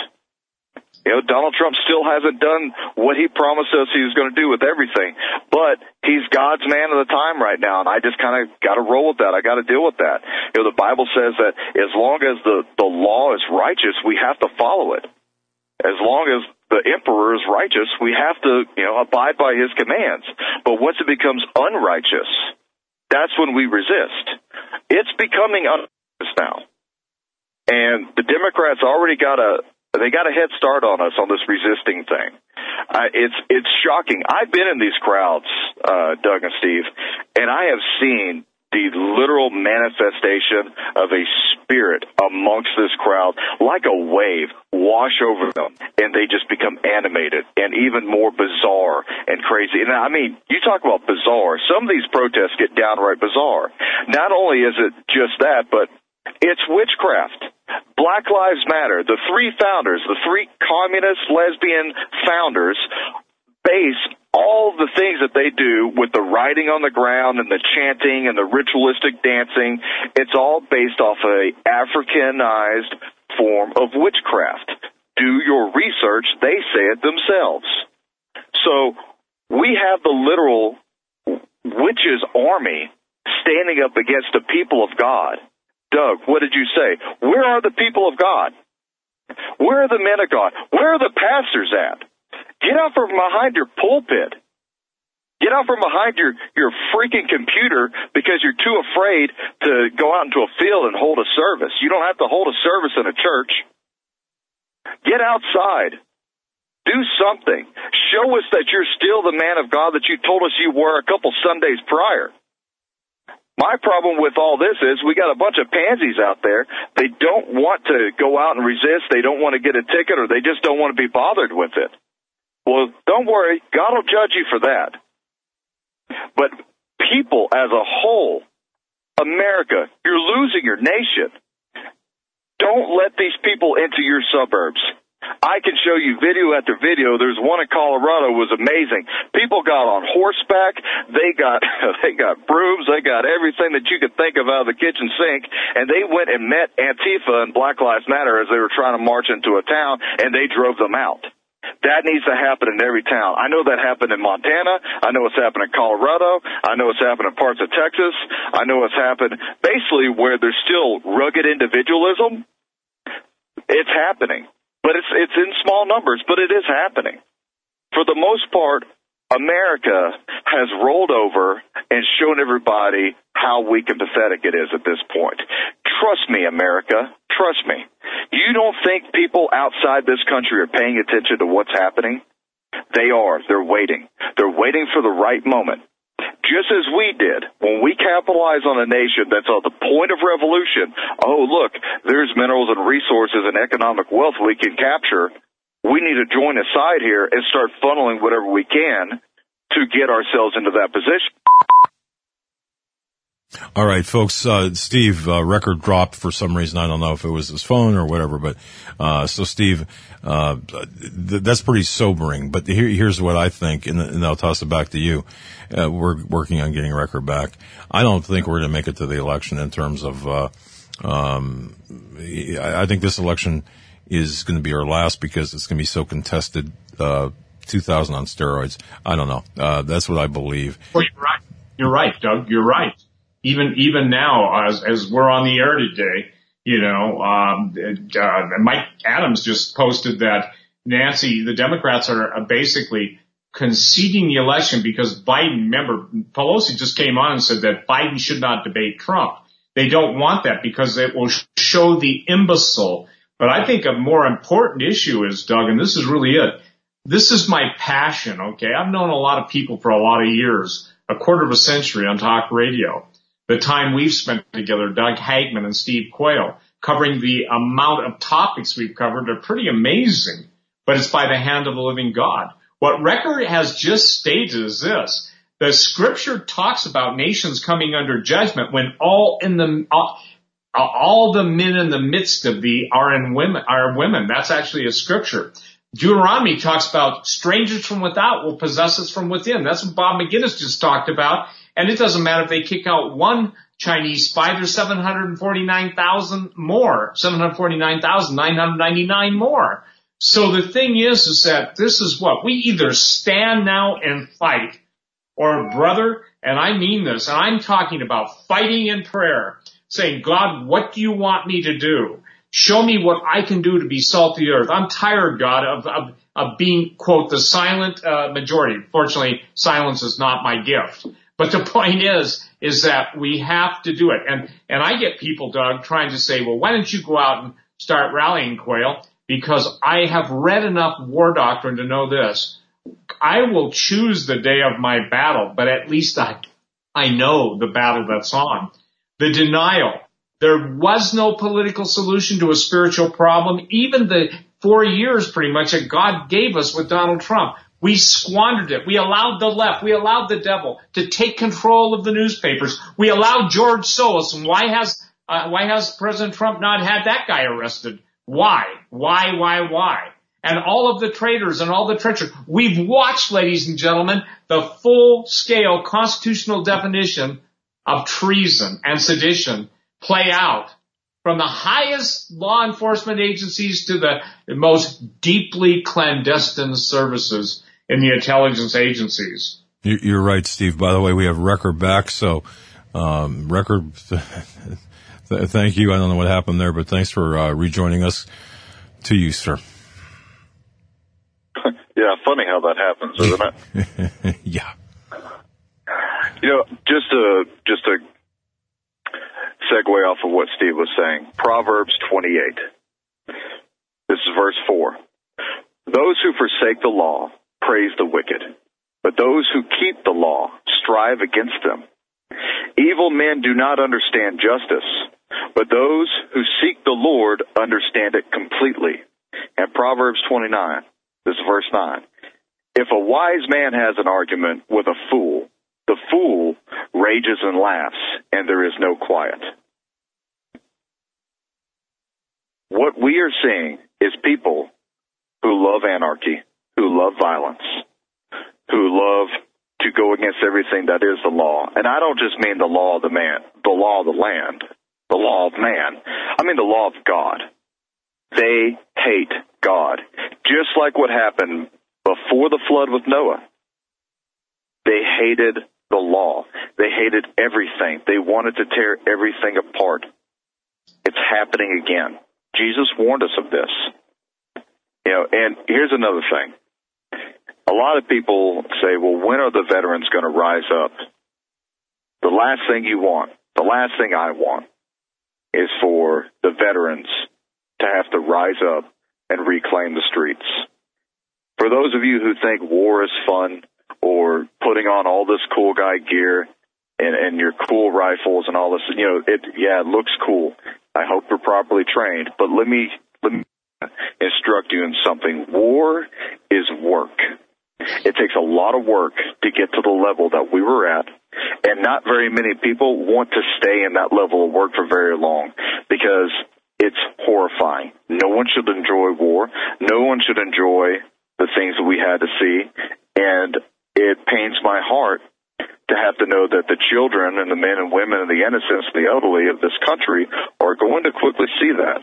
Donald Trump still hasn't done what he promised us he was going to do with everything. But he's God's man of the time right now, and I just kind of got to roll with that. I got to deal with that. The Bible says that as long as the law is righteous, we have to follow it. As long as the emperor is righteous, we have to, abide by his commands. But once it becomes unrighteous, that's when we resist. It's becoming unrighteous now. And the Democrats already got a head start on us on this resisting thing. It's shocking. I've been in these crowds, Doug and Steve, and I have seen the literal manifestation of a spirit amongst this crowd, like a wave, wash over them, and they just become animated and even more bizarre and crazy. And I mean, you talk about bizarre. Some of these protests get downright bizarre. Not only is it just that, but it's witchcraft. Black Lives Matter, the three founders, the three communist lesbian founders, base all the things that they do with the writing on the ground and the chanting and the ritualistic dancing. It's all based off a Africanized form of witchcraft. Do your research, they say it themselves. So we have the literal witches' army standing up against the people of God. Doug, what did you say? Where are the people of God? Where are the men of God? Where are the pastors at? Get out from behind your pulpit. Get out from behind your freaking computer because you're too afraid to go out into a field and hold a service. You don't have to hold a service in a church. Get outside. Do something. Show us that you're still the man of God that you told us you were a couple Sundays prior. My problem with all this is we got a bunch of pansies out there. They don't want to go out and resist. They don't want to get a ticket, or they just don't want to be bothered with it. Well, don't worry. God will judge you for that. But people as a whole, America, you're losing your nation. Don't let these people into your suburbs. I can show you video after video. There's one in Colorado was amazing. People got on horseback. They got brooms. They got everything that you could think of out of the kitchen sink. And they went and met Antifa and Black Lives Matter as they were trying to march into a town, and they drove them out. That needs to happen in every town. I know that happened in Montana. I know it's happened in Colorado. I know it's happened in parts of Texas. I know it's happened basically where there's still rugged individualism. It's happening. But it's in small numbers, but it is happening. For the most part, America has rolled over and shown everybody how weak and pathetic it is at this point. Trust me, America. Trust me. You don't think people outside this country are paying attention to what's happening? They are. They're waiting. They're waiting for the right moment. Just as we did when we capitalize on a nation that's on the point of revolution. Oh, look, there's minerals and resources and economic wealth we can capture. We need to join aside here and start funneling whatever we can to get ourselves into that position. All right, folks, Steve, record dropped for some reason. I don't know if it was his phone or whatever, but, so Steve, that's pretty sobering. But here's what I think, and I'll toss it back to you. We're working on getting record back. I don't think we're going to make it to the election in terms of, I think this election is going to be our last because it's going to be so contested, 2000 on steroids. I don't know. That's what I believe. Well, you're right. You're right, Doug. You're right. Even now, as we're on the air today, Mike Adams just posted that the Democrats are basically conceding the election because Biden, remember, Pelosi just came on and said that Biden should not debate Trump. They don't want that because it will show the imbecile. But I think a more important issue is, Doug, and this is really it. This is my passion, okay? I've known a lot of people for a lot of years, a quarter of a century on talk radio. The time we've spent together, Doug Hagman and Steve Quayle, covering the amount of topics we've covered are pretty amazing, but it's by the hand of the living God. What Record has just stated is this. The scripture talks about nations coming under judgment when all the men in the midst of are women. That's actually a scripture. Deuteronomy talks about strangers from without will possess us from within. That's what Bob McGinnis just talked about. And it doesn't matter if they kick out one Chinese spy, there's 749,999 more. So the thing is that this is what we either stand now and fight, or brother, and I mean this, and I'm talking about fighting in prayer, saying, God, what do you want me to do? Show me what I can do to be salt of the earth. I'm tired, God, of being, quote, the silent majority. Fortunately, silence is not my gift. But the point is that we have to do it. And I get people, Doug, trying to say, well, why don't you go out and start rallying, Quayle? Because I have read enough war doctrine to know this. I will choose the day of my battle, but at least I know the battle that's on. The denial. There was no political solution to a spiritual problem. Even the 4 years pretty much that God gave us with Donald Trump. We squandered it. We allowed the left. We allowed the devil to take control of the newspapers. We allowed George Soros. And why has President Trump not had that guy arrested? Why? And all of the traitors and all the treachery. We've watched, ladies and gentlemen, the full-scale constitutional definition of treason and sedition play out from the highest law enforcement agencies to the most deeply clandestine services in the intelligence agencies. You're right, Steve. By the way, we have Record back, so Record, thank you. I don't know what happened there, but thanks for rejoining us. To you, sir. Yeah, funny how that happens, isn't it? Yeah. Just to segue off of what Steve was saying, Proverbs 28. This is verse 4. Those who forsake the law praise the wicked, but those who keep the law strive against them. Evil men do not understand justice, but those who seek the Lord understand it completely. And Proverbs 29, this is verse 9. If a wise man has an argument with a fool, the fool rages and laughs, and there is no quiet. What we are seeing is people who love anarchy, who love violence, who love to go against everything that is the law. And I don't just mean the law of the man, the law of the land, the law of man. I mean the law of God. They hate God. Just like what happened before the flood with Noah. They hated the law. They hated everything. They wanted to tear everything apart. It's happening again. Jesus warned us of this. And here's another thing. A lot of people say, well, when are the veterans going to rise up? The last thing you want, the last thing I want, is for the veterans to have to rise up and reclaim the streets. For those of you who think war is fun, or putting on all this cool guy gear and your cool rifles and all this, it looks cool. I hope you're properly trained, but let me instruct you in something. War is work. It takes a lot of work to get to the level that we were at, and not very many people want to stay in that level of work for very long because it's horrifying. No one should enjoy war. No one should enjoy the things that we had to see, and it pains my heart to have to know that the children and the men and women and the innocents and the elderly of this country are going to quickly see that.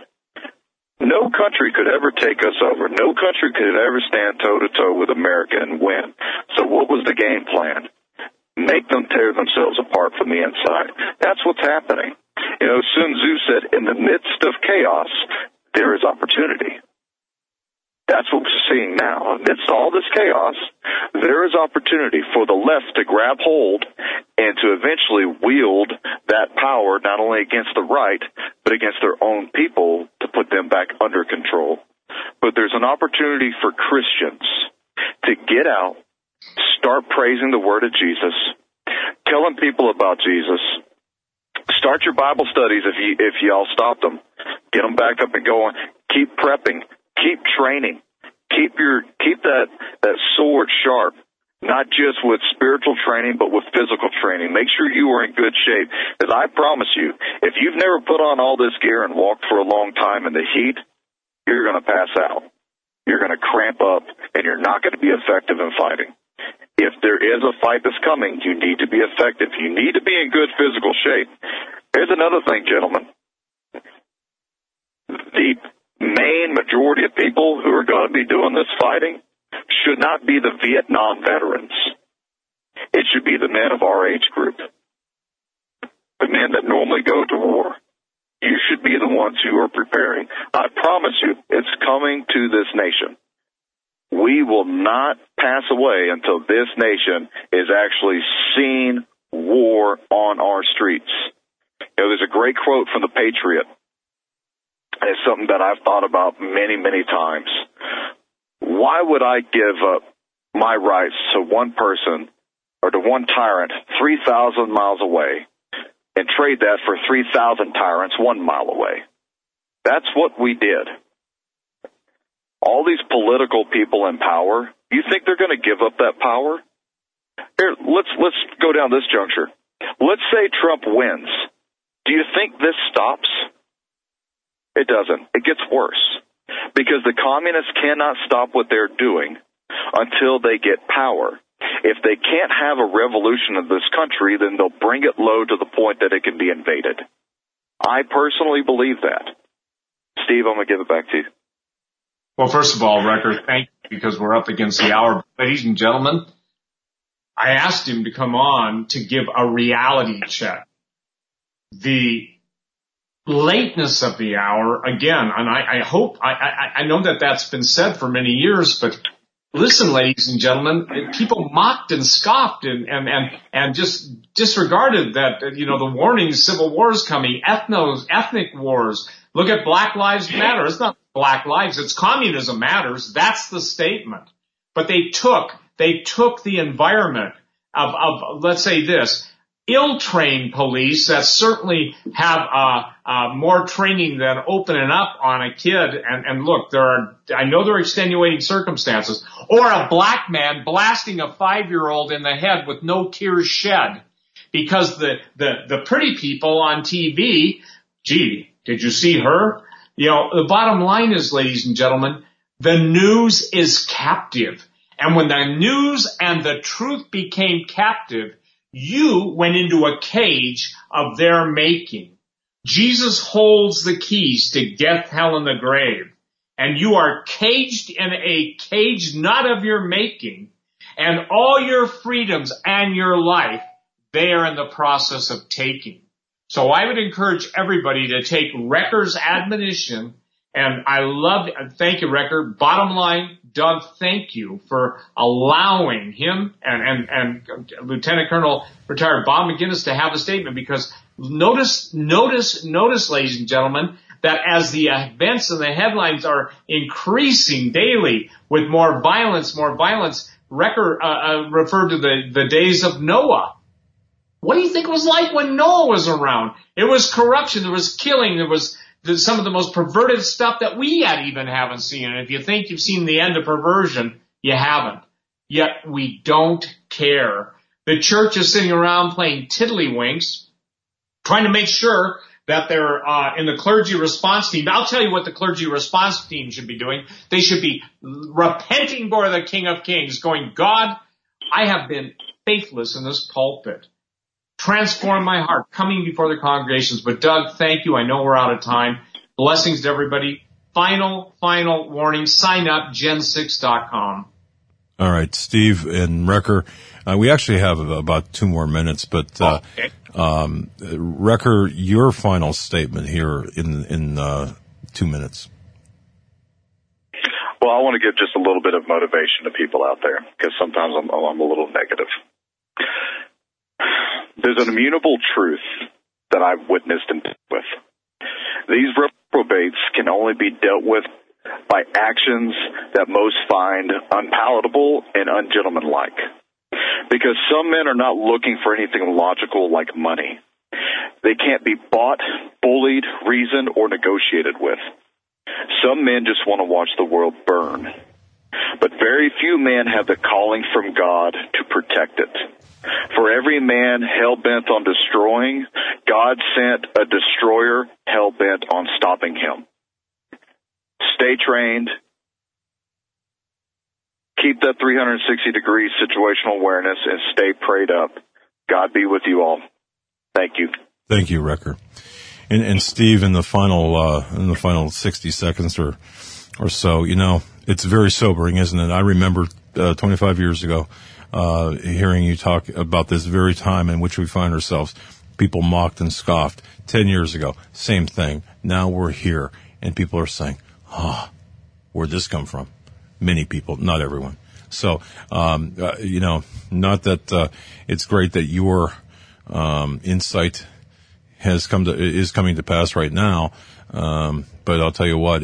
No country could ever take us over. No country could ever stand toe-to-toe with America and win. So what was the game plan? Make them tear themselves apart from the inside. That's what's happening. Sun Tzu said, in the midst of chaos, there is opportunity. That's what we're seeing now. Amidst all this chaos, there is opportunity for the left to grab hold and to eventually wield that power not only against the right, but against their own people to put them back under control. But there's an opportunity for Christians to get out, start praising the word of Jesus, telling people about Jesus. Start your Bible studies if y'all stopped them. Get them back up and going. Keep prepping. Keep training. Keep that sword sharp, not just with spiritual training, but with physical training. Make sure you are in good shape. Because I promise you, if you've never put on all this gear and walked for a long time in the heat, you're going to pass out. You're going to cramp up, and you're not going to be effective in fighting. If there is a fight that's coming, you need to be effective. You need to be in good physical shape. Here's another thing, gentlemen. The main majority of people who are going to be doing this fighting should not be the Vietnam veterans. It should be the men of our age group, the men that normally go to war. You should be the ones who are preparing. I promise you, it's coming to this nation. We will not pass away until this nation is actually seeing war on our streets. There's a great quote from the Patriot. It's something that I've thought about many, many times. Why would I give up my rights to one person or to one tyrant 3,000 miles away and trade that for 3,000 tyrants 1 mile away? That's what we did. All these political people in power, you think they're going to give up that power? Here, let's go down this juncture. Let's say Trump wins. Do you think this stops? It doesn't. It gets worse. Because the communists cannot stop what they're doing until they get power. If they can't have a revolution of this country, then they'll bring it low to the point that it can be invaded. I personally believe that. Steve, I'm going to give it back to you. Well, first of all, Recker, thank you, because we're up against the hour. Ladies and gentlemen, I asked him to come on to give a reality check. The lateness of the hour, again, and I hope, I know that that's been said for many years, but listen, ladies and gentlemen, people mocked and scoffed and just disregarded that, the warnings, civil wars coming, ethnic wars. Look at Black Lives Matter. It's not Black Lives, it's Communism Matters. That's the statement. But they took the environment of let's say this. ill-trained police that certainly have more training than opening up on a kid. And look, I know there are extenuating circumstances. Or a black man blasting a 5-year-old in the head with no tears shed. Because the pretty people on TV, gee, did you see her? The bottom line is, ladies and gentlemen, the news is captive. And when the news and the truth became captive, you went into a cage of their making. Jesus holds the keys to death, hell, and the grave. And you are caged in a cage not of your making. And all your freedoms and your life, they are in the process of taking. So I would encourage everybody to take Recker's admonition. And thank you, Recker. Bottom line, Doug, thank you for allowing him and Lieutenant Colonel retired Bob McGinnis to have a statement, because notice, ladies and gentlemen, that as the events and the headlines are increasing daily with more violence, Recker referred to the days of Noah. What do you think it was like when Noah was around? It was corruption, there was killing, there was some of the most perverted stuff that we yet even haven't seen. And if you think you've seen the end of perversion, you haven't. Yet we don't care. The church is sitting around playing tiddlywinks, trying to make sure that they're in the clergy response team. I'll tell you what the clergy response team should be doing. They should be repenting before the King of Kings, going, God, I have been faithless in this pulpit. Transform my heart, coming before the congregations. But Doug, thank you. I know we're out of time. Blessings to everybody. Final warning. Sign up, gen6.com. All right, Steve and Recker. We actually have about 2 more minutes, but okay. Recker, your final statement here in 2 minutes. Well, I want to give just a little bit of motivation to people out there, because sometimes I'm a little negative. There's an immutable truth that I've witnessed and dealt with. These reprobates can only be dealt with by actions that most find unpalatable and ungentlemanlike. Because some men are not looking for anything logical like money. They can't be bought, bullied, reasoned, or negotiated with. Some men just want to watch the world burn. But very few men have the calling from God to protect it. For every man hell-bent on destroying, God sent a destroyer hell-bent on stopping him. Stay trained. Keep that 360-degree situational awareness and stay prayed up. God be with you all. Thank you. Thank you, Recker. And Steve, in the final 60 seconds or so, it's very sobering, isn't it? I remember 25 years ago hearing you talk about this very time in which we find ourselves. People mocked and scoffed. 10 years ago, same thing. Now we're here, and people are saying, where'd this come from? Many people, not everyone. So, not that it's great that your insight is coming to pass right now, but I'll tell you what,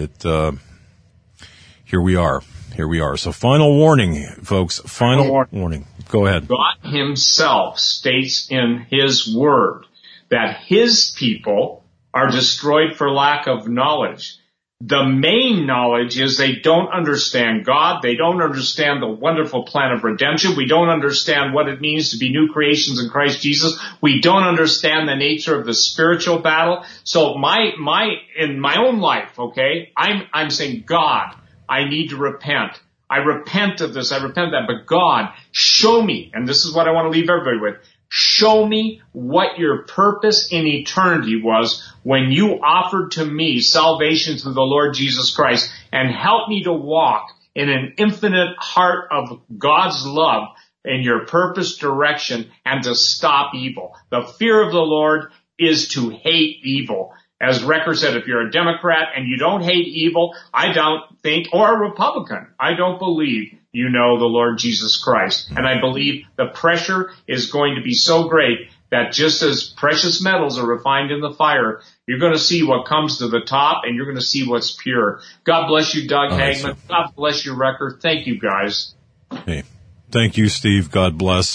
here we are. So final warning, folks, final warning. Go ahead. God himself states in his word that his people are destroyed for lack of knowledge. The main knowledge is they don't understand God. They don't understand the wonderful plan of redemption. We don't understand what it means to be new creations in Christ Jesus. We don't understand the nature of the spiritual battle. So in my own life, okay, I'm saying, God, I need to repent. I repent of this. I repent of that. But God, show me, and this is what I want to leave everybody with, show me what your purpose in eternity was when you offered to me salvation through the Lord Jesus Christ, and help me to walk in an infinite heart of God's love in your purpose, direction, and to stop evil. The fear of the Lord is to hate evil. As Recker said, if you're a Democrat and you don't hate evil, I don't think, or a Republican, I don't believe you know the Lord Jesus Christ. And I believe the pressure is going to be so great that just as precious metals are refined in the fire, you're going to see what comes to the top, and you're going to see what's pure. God bless you, Doug Hagman. God bless you, Recker. Thank you, guys. Hey, thank you, Steve. God bless.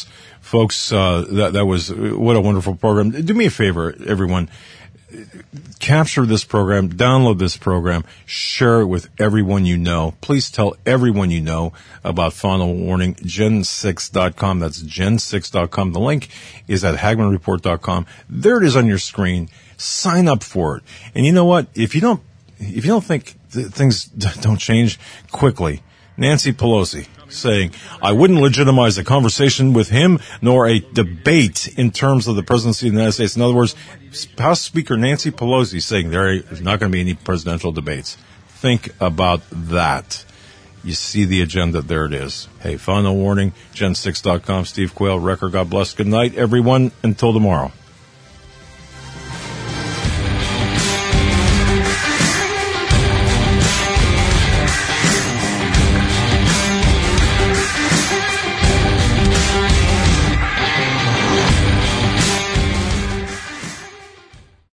Folks, that was, what a wonderful program. Do me a favor, everyone. Capture this program, download this program, share it with everyone you know. Please tell everyone you know about Final Warning, gen6.com. That's gen6.com. The link is at HagmannReport.com. There it is on your screen. Sign up for it. And you know what? If you don't think things don't change quickly, Nancy Pelosi saying, I wouldn't legitimize a conversation with him nor a debate in terms of the presidency of the United States. In other words, House Speaker Nancy Pelosi saying there is not going to be any presidential debates. Think about that. You see the agenda. There it is. Hey, Final Warning, gen6.com, Steve Quayle, Wrecker, God bless. Good night, everyone. Until tomorrow.